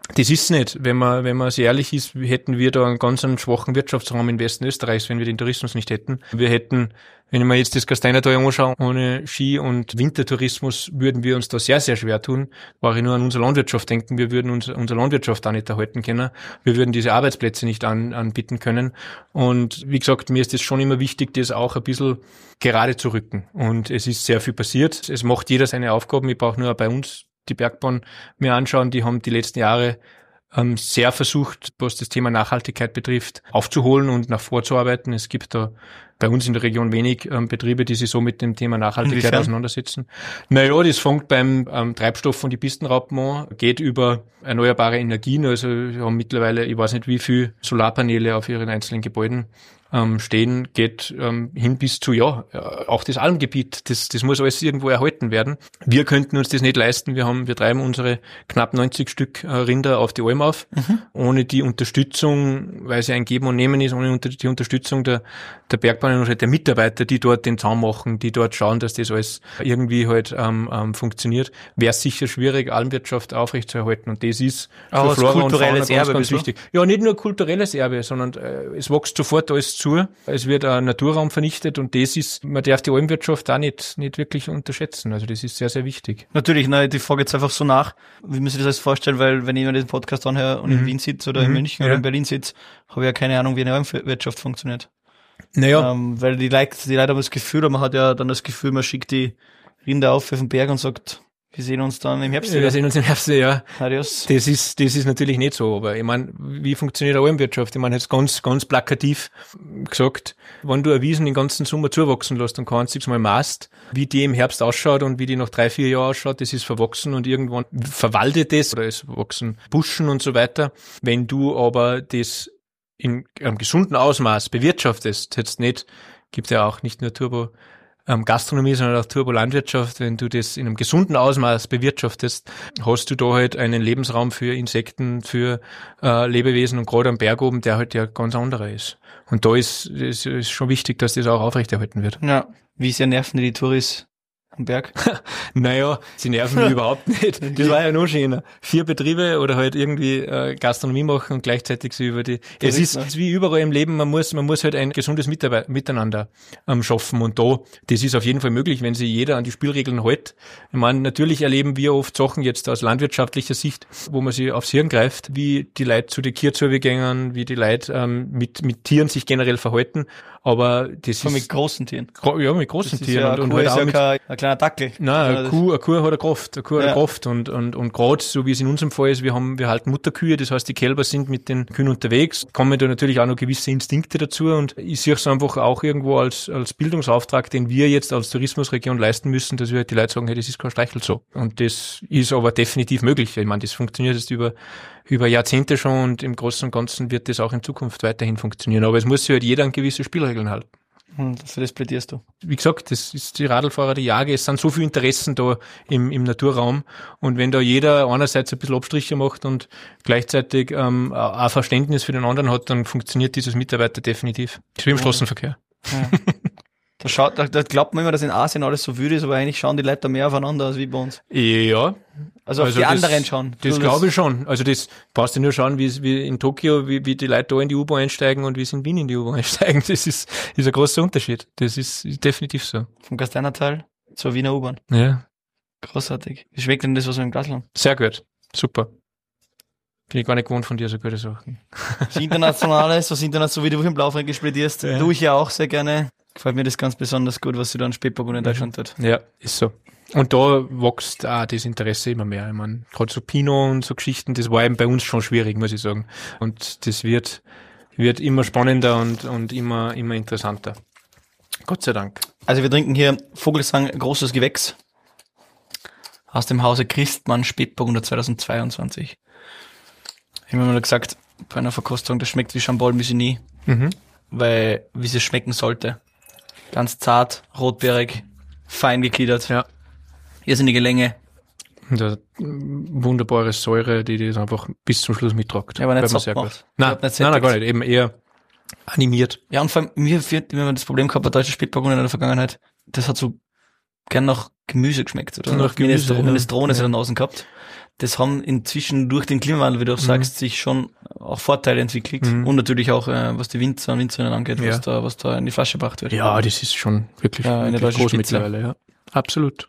Das ist nicht. Wenn man, wenn man sehr ehrlich ist, hätten wir da einen ganz einen schwachen Wirtschaftsraum im Westen Österreichs, wenn wir den Tourismus nicht hätten. Wir hätten, wenn ich mir jetzt das Gasteinertal anschaue, ohne Ski- und Wintertourismus würden wir uns da sehr, sehr schwer tun. War ich nur an unsere Landwirtschaft denken, wir würden uns, unsere Landwirtschaft auch nicht erhalten können. Wir würden diese Arbeitsplätze nicht an, anbieten können. Und wie gesagt, mir ist es schon immer wichtig, das auch ein bisschen gerade zu rücken. Und es ist sehr viel passiert. Es macht jeder seine Aufgaben. Ich brauche nur bei uns die Bergbahn mir anschauen, die haben die letzten Jahre ähm, sehr versucht, was das Thema Nachhaltigkeit betrifft, aufzuholen und nach vorzuarbeiten. Es gibt da bei uns in der Region wenig ähm, Betriebe, die sich so mit dem Thema Nachhaltigkeit Inwiefern? auseinandersetzen. Naja, das fängt beim ähm, Treibstoff von die Pistenraupen an, geht über erneuerbare Energien, also wir haben mittlerweile, ich weiß nicht wie viel Solarpaneele auf ihren einzelnen Gebäuden ähm, stehen, geht ähm, hin bis zu, ja, äh, auch das Almgebiet, das, das muss alles irgendwo erhalten werden. Wir könnten uns das nicht leisten, wir haben, wir treiben unsere knapp neunzig Stück äh, Rinder auf die Alm auf, mhm. ohne die Unterstützung, weil es ja ein Geben und Nehmen ist, ohne unter, die Unterstützung der, der Bergbahnen und halt der Mitarbeiter, die dort den Zaun machen, die dort schauen, dass das alles irgendwie halt ähm, ähm, funktioniert, wäre es sicher schwierig, Almwirtschaft aufrechtzuerhalten, und das ist aber für Flora und Fauna kulturelles ganz, Erbe ganz wichtig. Ja, nicht nur kulturelles Erbe, sondern äh, es wächst sofort alles zu. Es wird ein Naturraum vernichtet, und das ist, man darf die Almwirtschaft auch nicht, nicht wirklich unterschätzen. Also das ist sehr, sehr wichtig. Natürlich, ne, die Frage jetzt einfach so nach, wie man sich das alles vorstellt, weil wenn ich mir den Podcast anhöre und Mhm. in Wien sitze oder Mhm. in München Ja. oder in Berlin sitze, habe ich ja keine Ahnung, wie eine Almwirtschaft funktioniert. Naja, Ähm, weil die Leute, die Leute haben das Gefühl, man hat ja dann das Gefühl, man schickt die Rinder auf auf den Berg und sagt, wir sehen uns dann im Herbst wir wieder. sehen uns im Herbst, ja. Adios. Das ist, das ist natürlich nicht so, aber ich meine, wie funktioniert eine Almwirtschaft? Ich meine, jetzt ganz, ganz plakativ gesagt, wenn du eine Wiesen den ganzen Sommer zuwachsen lässt und kein einziges Mal maßt, wie die im Herbst ausschaut und wie die nach drei, vier Jahren ausschaut, das ist verwachsen und irgendwann verwaldet es, oder es wachsen Buschen und so weiter. Wenn du aber das in einem gesunden Ausmaß bewirtschaftest, jetzt nicht, gibt ja auch nicht nur Turbo Ähm, Gastronomie, sondern auch Turbolandwirtschaft, wenn du das in einem gesunden Ausmaß bewirtschaftest, hast du da halt einen Lebensraum für Insekten, für äh, Lebewesen, und gerade am Berg oben, der halt ja ganz anderer ist. Und da ist es ist schon wichtig, dass das auch aufrechterhalten wird. Ja, wie sehr nerven die Touris am Berg? Naja, sie nerven mich überhaupt nicht. Das war ja noch schöner. Vier Betriebe oder halt irgendwie äh, Gastronomie machen und gleichzeitig so über die... Es ist, es ist wie überall im Leben, man muss man muss halt ein gesundes Mitarbeit Miteinander ähm, schaffen, und da, das ist auf jeden Fall möglich, wenn sich jeder an die Spielregeln hält. Ich meine, natürlich erleben wir oft Sachen jetzt aus landwirtschaftlicher Sicht, wo man sich aufs Hirn greift, wie die Leute zu den Kirchzurwe gehen, wie die Leute ähm, mit mit Tieren sich generell verhalten, aber das So ist... mit großen Tieren. Gro- Ja, mit großen Das ist Tieren. ja, und, und Kuh halt ist auch ja mit, kein, ein kleiner Dackel. Nein, Ja, eine das- Kuh, eine Kuh hat eine Kraft, eine Kuh hat Ja. eine Kraft, und, und, und gerade so wie es in unserem Fall ist, wir haben, wir halten Mutterkühe, das heißt, die Kälber sind mit den Kühen unterwegs, kommen da natürlich auch noch gewisse Instinkte dazu, und ich sehe es einfach auch irgendwo als, als Bildungsauftrag, den wir jetzt als Tourismusregion leisten müssen, dass wir halt die Leute sagen, hey, das ist kein Streichel so. Und das ist aber definitiv möglich. Ich meine, das funktioniert jetzt über, über Jahrzehnte schon, und im Großen und Ganzen wird das auch in Zukunft weiterhin funktionieren. Aber es muss sich halt jeder an gewisse Spielregeln halten. Und für das plädierst du. Wie gesagt, das ist die Radlfahrer, die Jäger, es sind so viele Interessen da im, im Naturraum, und wenn da jeder einerseits ein bisschen Abstriche macht und gleichzeitig ähm, auch Verständnis für den anderen hat, dann funktioniert dieses Mitarbeiter definitiv. Das ist wie im Straßenverkehr. Ja. Da, schaut, da, da glaubt man immer, dass in Asien alles so wütend ist, aber eigentlich schauen die Leute da mehr aufeinander als wie bei uns. Ja. Also auf Also die das- anderen schauen. Das Du, glaube ich schon. Also das brauchst du nur schauen, wie, wie in Tokio, wie, wie die Leute da in die U-Bahn einsteigen und wie sie in Wien in die U-Bahn einsteigen. Das ist, ist ein großer Unterschied. Das ist, ist definitiv so. Vom Gasteinertal zur Wiener U-Bahn. Ja. Großartig. Wie schmeckt denn das, was wir im Glas haben? Sehr gut. Super. Bin ich gar nicht gewohnt von dir, so gute Sachen. Das Internationale ist, was international, wie du im Blaufränkisch plädierst, Ja. tue ich ja auch sehr gerne. Gefällt mir das ganz besonders gut, was sie da an Spätburgunder in Deutschland tut. Ja, ist so. Und da wächst auch das Interesse immer mehr. Ich meine, gerade so Pinot und so Geschichten, das war eben bei uns schon schwierig, muss ich sagen. Und das wird, wird immer spannender und, und immer, immer interessanter. Gott sei Dank. Also wir trinken hier Vogelsang, großes Gewächs aus dem Hause Christmann Spätburgunder zweitausendzweiundzwanzig. Ich habe mir mal gesagt, bei einer Verkostung, das schmeckt wie Chambol Musigny, Mhm. weil, wie es schmecken sollte. Ganz zart, rotbeerig, fein gegliedert, Ja. irrsinnige Länge. Und eine wunderbare Säure, die das einfach bis zum Schluss mittragt. Ja, aber nicht Weil man satt sehr macht. gut. Nein, Überhaupt nicht nein, nein, gar sättigt. nicht. Eben eher animiert. Ja, und vor allem, mir wird immer das Problem gehabt bei deutschen Spätburgunder in der Vergangenheit, das hat so gern nach Gemüse geschmeckt, oder? Nach Gemüse, Minestrone, ja. Minestrone Ja. ja. Außen gehabt. das haben inzwischen durch den Klimawandel, wie du auch Mhm. sagst, sich schon auch Vorteile entwickelt. Mhm. Und natürlich auch, äh, was die Winzer und Winzerinnen angeht, Ja. was da, was da in die Flasche gebracht wird. Ja, das ist schon wirklich, Ja, eine wirklich deutsche groß Spitze. mittlerweile, ja. Absolut.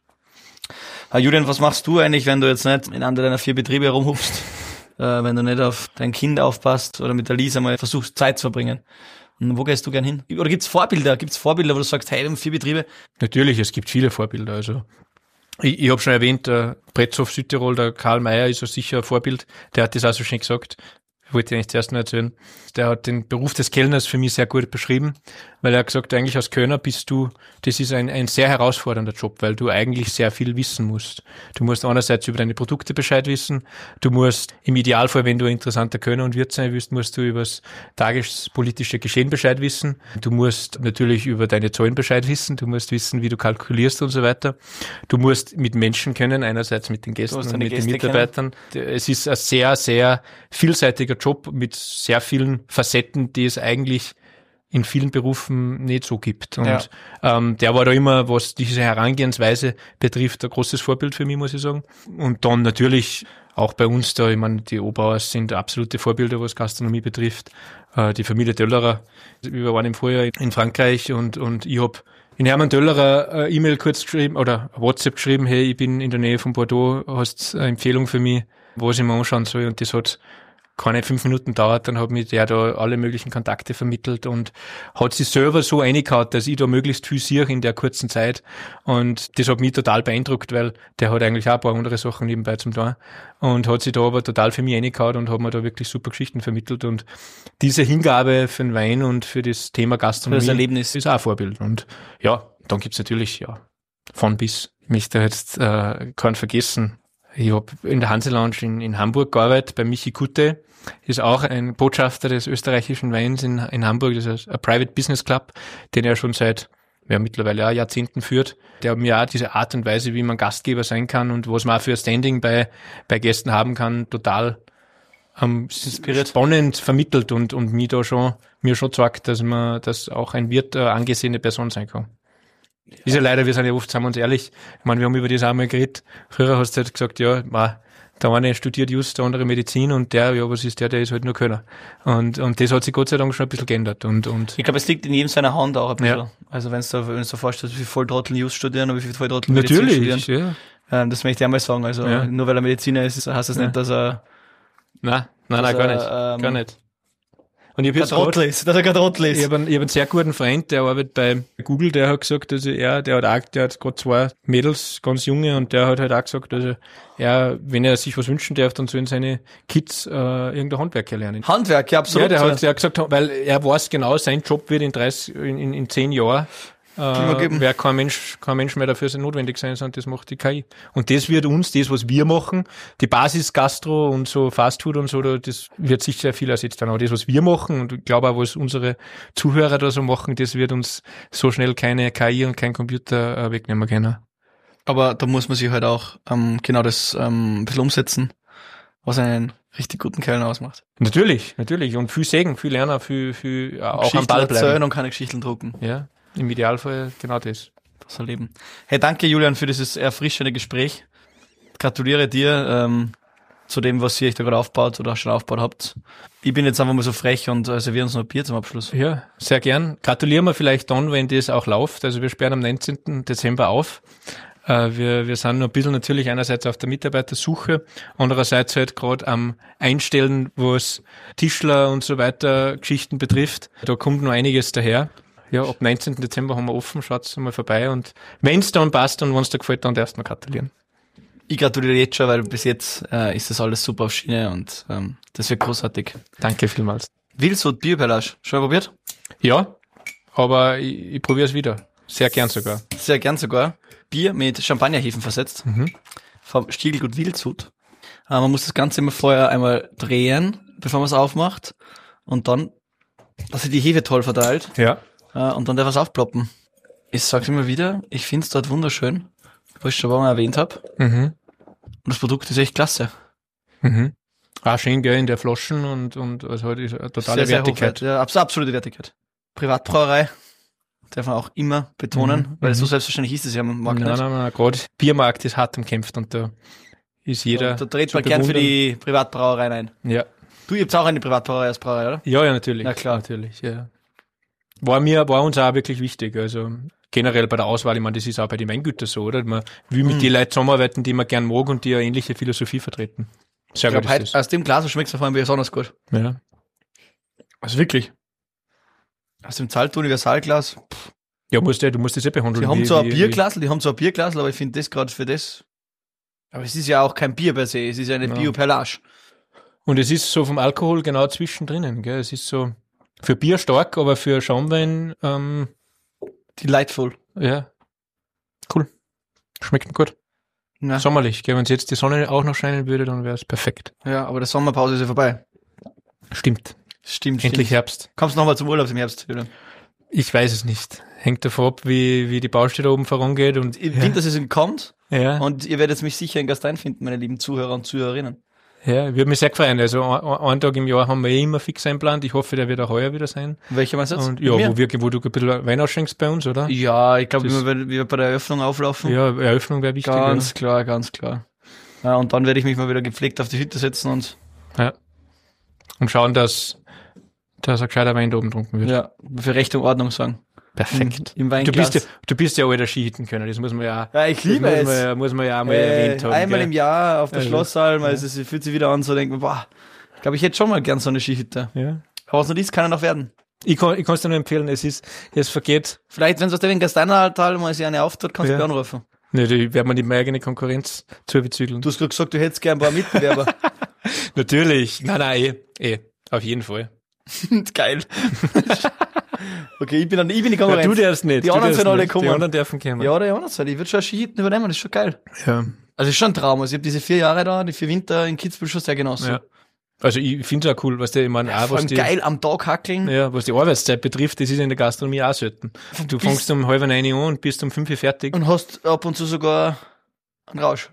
Herr Julian, was machst du eigentlich, wenn du jetzt nicht in einem deiner vier Betriebe herumhupst, äh, wenn du nicht auf dein Kind aufpasst oder mit der Lisa mal versuchst, Zeit zu verbringen? Und wo gehst du gern hin? Oder gibt's Vorbilder? Gibt's Vorbilder, wo du sagst, hey, wir haben vier Betriebe? Natürlich, es gibt viele Vorbilder. Also ich, ich habe schon erwähnt, der Bretzhof Südtirol, der Karl Mayer ist so sicher ein Vorbild. Der hat das auch so schön gesagt. Ich wollte dir nicht zuerst noch erzählen. Der hat den Beruf des Kellners für mich sehr gut beschrieben, weil er hat gesagt, eigentlich als Kellner bist du, das ist ein, ein sehr herausfordernder Job, weil du eigentlich sehr viel wissen musst. Du musst einerseits über deine Produkte Bescheid wissen, du musst im Idealfall, wenn du ein interessanter Kellner und Wirt sein willst, musst du über das tagespolitische Geschehen Bescheid wissen. Du musst natürlich über deine Zahlen Bescheid wissen, du musst wissen, wie du kalkulierst und so weiter. Du musst mit Menschen können, einerseits mit den Gästen musst und deine mit Gäste den Mitarbeitern. Es ist ein sehr, sehr vielseitiger Job mit sehr vielen Facetten, die es eigentlich in vielen Berufen nicht so gibt. Und Ja. ähm, der war da immer, was diese Herangehensweise betrifft, ein großes Vorbild für mich, muss ich sagen. Und dann natürlich auch bei uns da, ich meine, die Oberauers sind absolute Vorbilder, was Gastronomie betrifft. Äh, die Familie Döllerer, wir waren im Vorjahr in Frankreich und, und ich habe in Hermann Döllerer eine E-Mail kurz geschrieben oder WhatsApp geschrieben, hey, ich bin in der Nähe von Bordeaux, hast eine Empfehlung für mich, was ich mir anschauen soll, und das hat keine fünf Minuten dauert, dann hat mir der da alle möglichen Kontakte vermittelt und hat sich selber so reingehauen, dass ich da möglichst viel sehe in der kurzen Zeit, und das hat mich total beeindruckt, weil der hat eigentlich auch ein paar andere Sachen nebenbei zum tun und hat sich da aber total für mich reingehauen und hat mir da wirklich super Geschichten vermittelt, und diese Hingabe für den Wein und für das Thema Gastronomie, Für das Erlebnis. ist auch ein Vorbild. Und ja, dann gibt's natürlich, ja, von bis. Ich möchte jetzt äh, keinen vergessen. Ich habe in der Hanse Lounge in, in Hamburg gearbeitet, bei Michi Kutte. Ist auch ein Botschafter des österreichischen Weins in, in Hamburg. Das ist ein Private Business Club, den er schon seit ja, mittlerweile auch Jahrzehnten führt. Der hat mir auch diese Art und Weise, wie man Gastgeber sein kann und was man auch für ein Standing bei, bei Gästen haben kann, total ähm, spannend vermittelt und, und mir da schon, mir schon zeigt, dass man, dass auch ein Wirt eine angesehene Person sein kann. Ja. Ist ja leider, wir sind ja oft, sagen wir uns ehrlich, ich meine, wir haben über das auch mal geredet. Früher hast du halt gesagt, ja, ma, der eine studiert Just, der andere Medizin, und der, ja, was ist der, der ist halt nur Kölner. Und, und das hat sich Gott sei Dank schon ein bisschen geändert. Und, und Ich glaube, es liegt in jedem seiner Hand auch ein bisschen. Ja. Also wenn du wenn du so vorstellst, wie viele Volltrottel Just studieren und wie viele Volltrottel Medizin natürlich, studieren. ja. Ähm, das möchte ich einmal sagen. Also Ja. nur weil er Mediziner ist, heißt das Ja. nicht, dass er Nein, nein, dass nein, gar er, nicht. ähm, Gar nicht. Und ich habe kein jetzt grad- Trottel ist, dass er kein Trottel Ich ist. habe einen, ich hab einen sehr guten Freund, der arbeitet bei Google, der hat gesagt, dass er, der hat auch, der hat gerade zwei Mädels, ganz junge, und der hat halt auch gesagt, dass er, er, wenn er sich was wünschen darf, dann sollen seine Kids äh, irgendein Handwerk erlernen. Handwerk, ja, absolut. Ja, der hat, der hat gesagt, weil er weiß genau, sein Job wird in dreißig, in, in, in zehn Jahren, Immer äh, geben. wer kein Mensch, kein Mensch mehr dafür notwendig sein, sondern das macht die K I. Und das wird uns, das, was wir machen, die Basis Gastro und so Fastfood und so, da- das wird sicher viel ersetzt dann. Aber das, was wir machen, und ich glaube auch, was unsere Zuhörer da so machen, das wird uns so schnell keine K I und kein Computer äh, wegnehmen können. Aber da muss man sich halt auch ähm, genau das ähm, ein bisschen umsetzen, was einen richtig guten Kellner ausmacht. Natürlich, natürlich. Und viel sägen, viel lernen, viel, viel, ja, auch am Geschichten Ball erzählen bleiben. und keine Geschichten drucken. Ja, im Idealfall genau das. Das erleben. Hey, danke Julian für dieses erfrischende Gespräch. Gratuliere dir ähm, zu dem, was ihr euch da gerade aufbaut oder schon aufgebaut habt. Ich bin jetzt einfach mal so frech und äh, serviere uns noch Bier zum Abschluss. Ja, sehr gern. Gratulieren wir vielleicht dann, wenn das auch läuft. Also wir sperren am neunzehnten Dezember auf. Äh, wir, wir sind noch ein bisschen natürlich einerseits auf der Mitarbeitersuche, andererseits halt gerade am Einstellen, was Tischler und so weiter Geschichten betrifft. Da kommt noch einiges daher. Ja, ab neunzehnten Dezember haben wir offen, schaut's mal vorbei, und wenn's dann passt und wenn's dir gefällt, dann darfst du mir gratulieren. Ich gratuliere jetzt schon, weil bis jetzt äh, ist das alles super auf Schiene und ähm, das wird großartig. Danke vielmals. Wildshut Bierperlage, schon mal probiert? Ja, aber ich, ich probiere es wieder. Sehr gern sogar. Sehr gern sogar. Bier mit Champagnerhefen versetzt. Mhm. Vom Stiegelgut Wildshut. Äh, man muss das Ganze immer vorher einmal drehen, bevor man es aufmacht. Und dann, dass sich die Hefe toll verteilt. Ja. Äh, und dann darf es aufploppen. Ich sag's immer wieder, ich find's dort wunderschön, was ich schon mal erwähnt habe. Mhm. Und das Produkt ist echt klasse. Mhm. Ah, schön, gell, in der Flaschen und, und also heute ist eine totale Wertigkeit. hochwert, ja, abs- absolute Wertigkeit. Privatbrauerei darf man auch immer betonen, Mhm, weil mhm. so selbstverständlich ist es ja am Markt Nein, nicht. nein, nein, gerade Biermarkt ist hart umkämpft, und da ist jeder. Da dreht zu man gern für bewundern. die Privatbrauereien ein. Ja. Du, ihr habt auch eine Privatbrauerei als Brauerei, oder? Ja, ja, natürlich. Na klar. Natürlich, ja. War mir, war uns auch wirklich wichtig. Also generell bei der Auswahl, ich meine, das ist auch bei den Weingütern so, oder? Man will mit Mhm. den Leuten zusammenarbeiten, die man gern mag und die eine ähnliche Philosophie vertreten. Sehr Ich gut glaube, ist heute aus dem Glas schmeckt es vor allem besonders gut. das. Ja. Also wirklich. Aus dem Zalt Universalglas. Ja, musst du, du musst das eh behandeln. Die haben wie- zwar ein wie- Bierglasl, die haben zwar ein Bierglasl, aber ich finde das gerade für das. Aber es ist ja auch kein Bier per se, es ist ja eine Ja. Bio-Perlage. Und es ist so vom Alkohol genau zwischendrin, gell? Es ist so für Bier stark, aber für Schaumwein, ähm, Delightful. ja, cool. Schmeckt gut. Ja. Sommerlich, gell? Wenn es jetzt die Sonne auch noch scheinen würde, dann wäre es perfekt. ja, aber die Sommerpause ist ja vorbei. Stimmt. Stimmt, Endlich stimmt. Herbst. Kommst du nochmal zum Urlaub im Herbst wieder? Ich weiß es nicht. Hängt davon ab, wie, wie die Baustelle oben vorangeht und Im Wintersaison kommt ja, und ihr werdet mich sicher in Gastein finden, meine lieben Zuhörer und Zuhörerinnen. ja, würde mich sehr freuen. Also ein- einen Tag im Jahr haben wir eh immer fix einplant. Ich hoffe, der wird auch heuer wieder sein. Welcher meinst du jetzt? Und Mit ja, mir? wo, wir, wo du ein bisschen Wein ausschenkst bei uns, oder? Ja, ich glaube, Das- wir werden wir bei der Eröffnung auflaufen. Ja, Eröffnung wäre wichtig. Ganz klar, ganz klar. Ja, und dann werde ich mich mal wieder gepflegt auf die Hütte setzen und Ja. Und schauen, dass, dass ein gescheiter Wein da oben getrunken wird. ja, für Recht und Ordnung sagen. Perfekt. Im Du Weinglas. bist ja, du bist ja alter Skihittenkönner, das muss man ja, Ja, ich das liebe muss es. man, ja- muss man ja einmal Äh, erwähnt haben. einmal gell? im Jahr auf der Also, Schlossalm, also es fühlt sich wieder an, so denkt man, boah, ich glaube, ich hätte schon mal gern so eine Skihütte. Ja. Aber was noch ist, kann er noch werden. Ich kann, ich kann es dir nur empfehlen, es ist, es vergeht, Vielleicht, wenn es aus dem Gasteinertal mal sich eine auftut, kannst du Ja. mich anrufen. ne, die werden mir die meine eigene Konkurrenz zubezügeln. Du hast gerade gesagt, du hättest gern ein paar Mitbewerber. Natürlich, nein, nein, eh, eh, auf jeden Fall. Geil. Okay, ich bin, dann, ich bin die Ja, Konkurrenz. du darfst nicht. Die du anderen darfst sind alle nicht. kommen. Die anderen dürfen kommen. Ja, oder ja, ich würde schon Skihütten übernehmen, das ist schon geil. Ja. Also ist schon ein Traum. Also ich habe diese vier Jahre da, die vier Winter in Kitzbühel schon sehr genossen. Ja. Also ich finde es auch cool, was der, ich meine, auch Vor was allem die, geil am Tag hackeln. ja, was die Arbeitszeit betrifft, das ist in der Gastronomie auch selten. Du Bis- fängst um halb neun Uhr an und bist um fünf Uhr fertig. Und hast ab und zu sogar einen Rausch.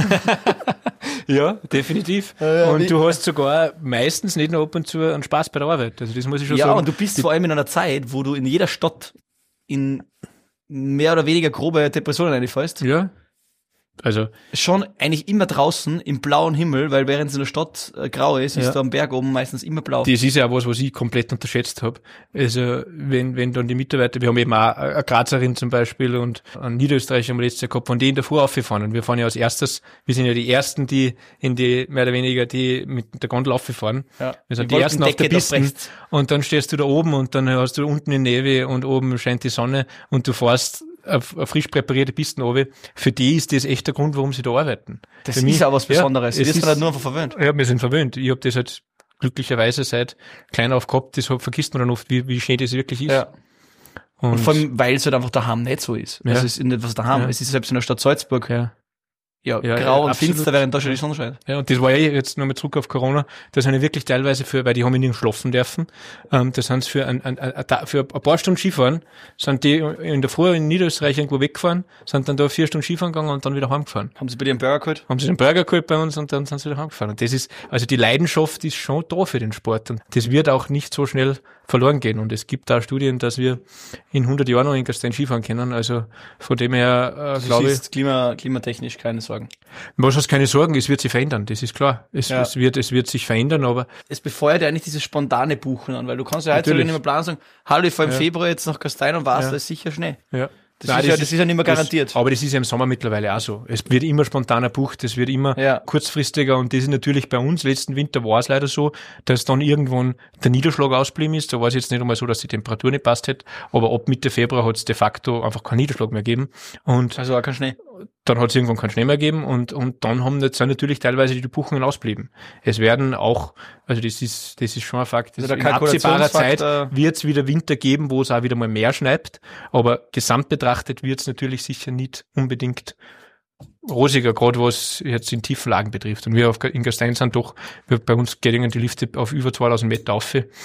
Ja, definitiv. Ja, ja, und wie- du hast sogar meistens nicht nur ab und zu einen Spaß bei der Arbeit. Also das muss ich schon Ja, sagen. und du bist vor allem in einer Zeit, wo du in jeder Stadt in mehr oder weniger grobe Depressionen reinfällst. Ja. Also, Schon eigentlich immer draußen im blauen Himmel, weil während es in der Stadt äh, grau ist, ist Ja. da am Berg oben meistens immer blau. das ist ja auch was, was ich komplett unterschätzt habe. Also, wenn, wenn dann die Mitarbeiter, wir haben eben auch eine Grazerin zum Beispiel und einen Niederösterreicher haben wir letztes Jahr gehabt, von denen davor aufgefahren. Und wir fahren ja als erstes, wir sind ja die Ersten, die in die, mehr oder weniger, die mit der Gondel aufgefahren. Ja. Wir sind Die die, Ersten auf der Wolkendecke Piste. durchbricht. Und dann stehst du da oben und dann hast du unten eine Neve und oben scheint die Sonne und du fährst auf, auf frisch präparierte Pisten runter. Für die ist das echt der Grund, warum sie da arbeiten. Das Für ist mich- auch was Besonderes. Ja, Wir es sind ist- halt nur einfach verwöhnt. Ja, wir sind verwöhnt. Ich habe das halt glücklicherweise seit klein auf gehabt. Das vergisst man dann oft, wie, wie schön das wirklich ist. Ja. Und, Und vor allem, weil es halt einfach daheim nicht so ist. Ja. Es ist nicht was daheim. Ja. Es ist selbst in der Stadt Salzburg ja. ja, Ja, grau und absolut. finster, während da schon die Sonne scheint. Ja, und das war ja jetzt nochmal zurück auf Corona, da sind ja wirklich teilweise für, weil die haben nicht schlafen dürfen, ähm, da sind für ein, ein, ein, ein, für ein paar Stunden Skifahren, sind die in der Früh in Niederösterreich irgendwo weggefahren, sind dann da vier Stunden Skifahren gegangen und dann wieder heimgefahren. Haben sie bei dir einen Burger geholt? Haben sie den Burger geholt bei uns und dann sind sie wieder heimgefahren. Und das ist, also die Leidenschaft ist schon da für den Sport und das wird auch nicht so schnell verloren gehen. Und es gibt da Studien, dass wir in hundert Jahren noch in Gastein Skifahren können. Also von dem her, äh, Das glaube ich, ist klima, klimatechnisch, keine Sorgen. was hast keine Sorgen, es wird sich verändern, das ist klar. Es, Ja. es, wird, es wird sich verändern, aber Es befeuert ja eigentlich dieses spontane Buchen an, weil du kannst ja heute Natürlich. nicht mehr planen und sagen, hallo, ich fahre im Ja. Februar jetzt nach Gastein und weißt, Ja. da ist sicher Schnee. ja. Das, ist, ja, das ist ja nicht mehr garantiert. Das, aber das ist ja im Sommer mittlerweile auch so. Es wird immer spontaner bucht, es wird immer Ja. kurzfristiger und das ist natürlich bei uns, letzten Winter war es leider so, dass dann irgendwann der Niederschlag ausgeblieben ist. Da war es jetzt nicht einmal so, dass die Temperatur nicht passt hätte, aber ab Mitte Februar hat es de facto einfach keinen Niederschlag mehr gegeben und Also auch kein Schnee. dann hat es irgendwann keinen Schnee mehr gegeben und, und dann haben jetzt sind natürlich teilweise die Buchungen ausblieben. Es werden auch, also das ist, das ist schon ein Fakt, Also der in absehbarer Zeit Kalkulationsfaktor- wird es wieder Winter geben, wo es auch wieder mal mehr schneit, aber gesamt betrachtet wird es natürlich sicher nicht unbedingt rosiger, gerade was jetzt in tiefen Lagen betrifft. Und wir auf, in Gastein sind doch, wir, bei uns gehen die Lifte auf über zweitausend Meter auf. Äh,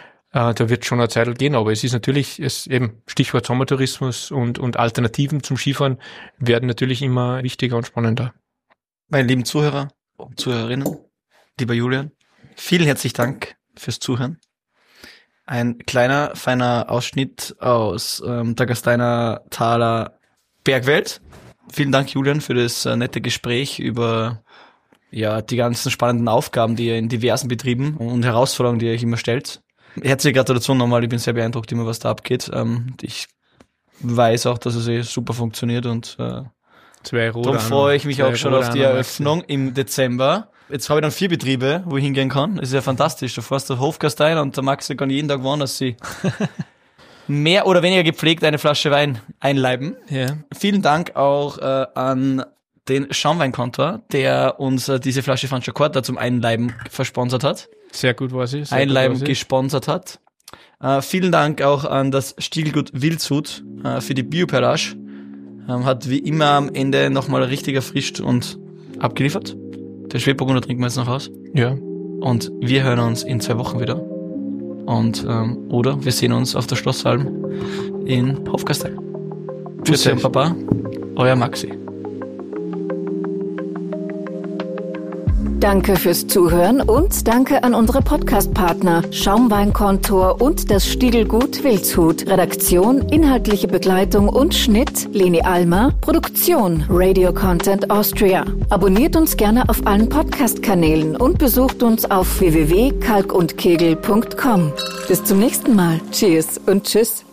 da wird schon eine Zeit gehen, aber es ist natürlich, es eben Stichwort Sommertourismus und, und Alternativen zum Skifahren werden natürlich immer wichtiger und spannender. Meine lieben Zuhörer und Zuhörerinnen, lieber Julian, vielen herzlichen Dank fürs Zuhören. Ein kleiner, feiner Ausschnitt aus ähm, der Gasteiner Taler Bergwelt. Vielen Dank, Julian, für das äh, nette Gespräch über ja, die ganzen spannenden Aufgaben, die ihr in diversen Betrieben und Herausforderungen, die ihr euch immer stellt. Herzliche Gratulation nochmal, ich bin sehr beeindruckt immer, was da abgeht. Ähm, ich weiß auch, dass es eh super funktioniert und äh, darum freue ich mich auch schon auf die Eröffnung im Dezember. Jetzt habe ich dann vier Betriebe, wo ich hingehen kann. Das ist ja fantastisch. Du fährst auf Hofgastein und der Maxi kann jeden Tag woanders sie mehr oder weniger gepflegt eine Flasche Wein einleiben. Ja. Vielen Dank auch äh, an den Schaumweinkontor, der uns äh, diese Flasche Franciacorta zum Einleiben versponsert hat. Sehr gut war sie. Sehr Einleiben gut war sie. gesponsert hat. Äh, vielen Dank auch an das Stiegelgut Wildshut äh, für die Bioperage. Ähm, hat wie immer am Ende nochmal richtig erfrischt und abgeliefert. Den Spätburgunder trinken wir jetzt noch aus. Ja. Und wir hören uns in zwei Wochen wieder. Und ähm, oder wir sehen uns auf der Schlossalm in Hofgastein. Tschüss, und Papa. Euer Maxi. Danke fürs Zuhören und danke an unsere Podcast-Partner Schaumweinkontor und das Stiegelgut Wildshut. Redaktion, inhaltliche Begleitung und Schnitt Leni Almer. Produktion Radio Content Austria. Abonniert uns gerne auf allen Podcast-Kanälen und besucht uns auf w w w punkt kalkundkegel punkt com. Bis zum nächsten Mal. Cheers und tschüss.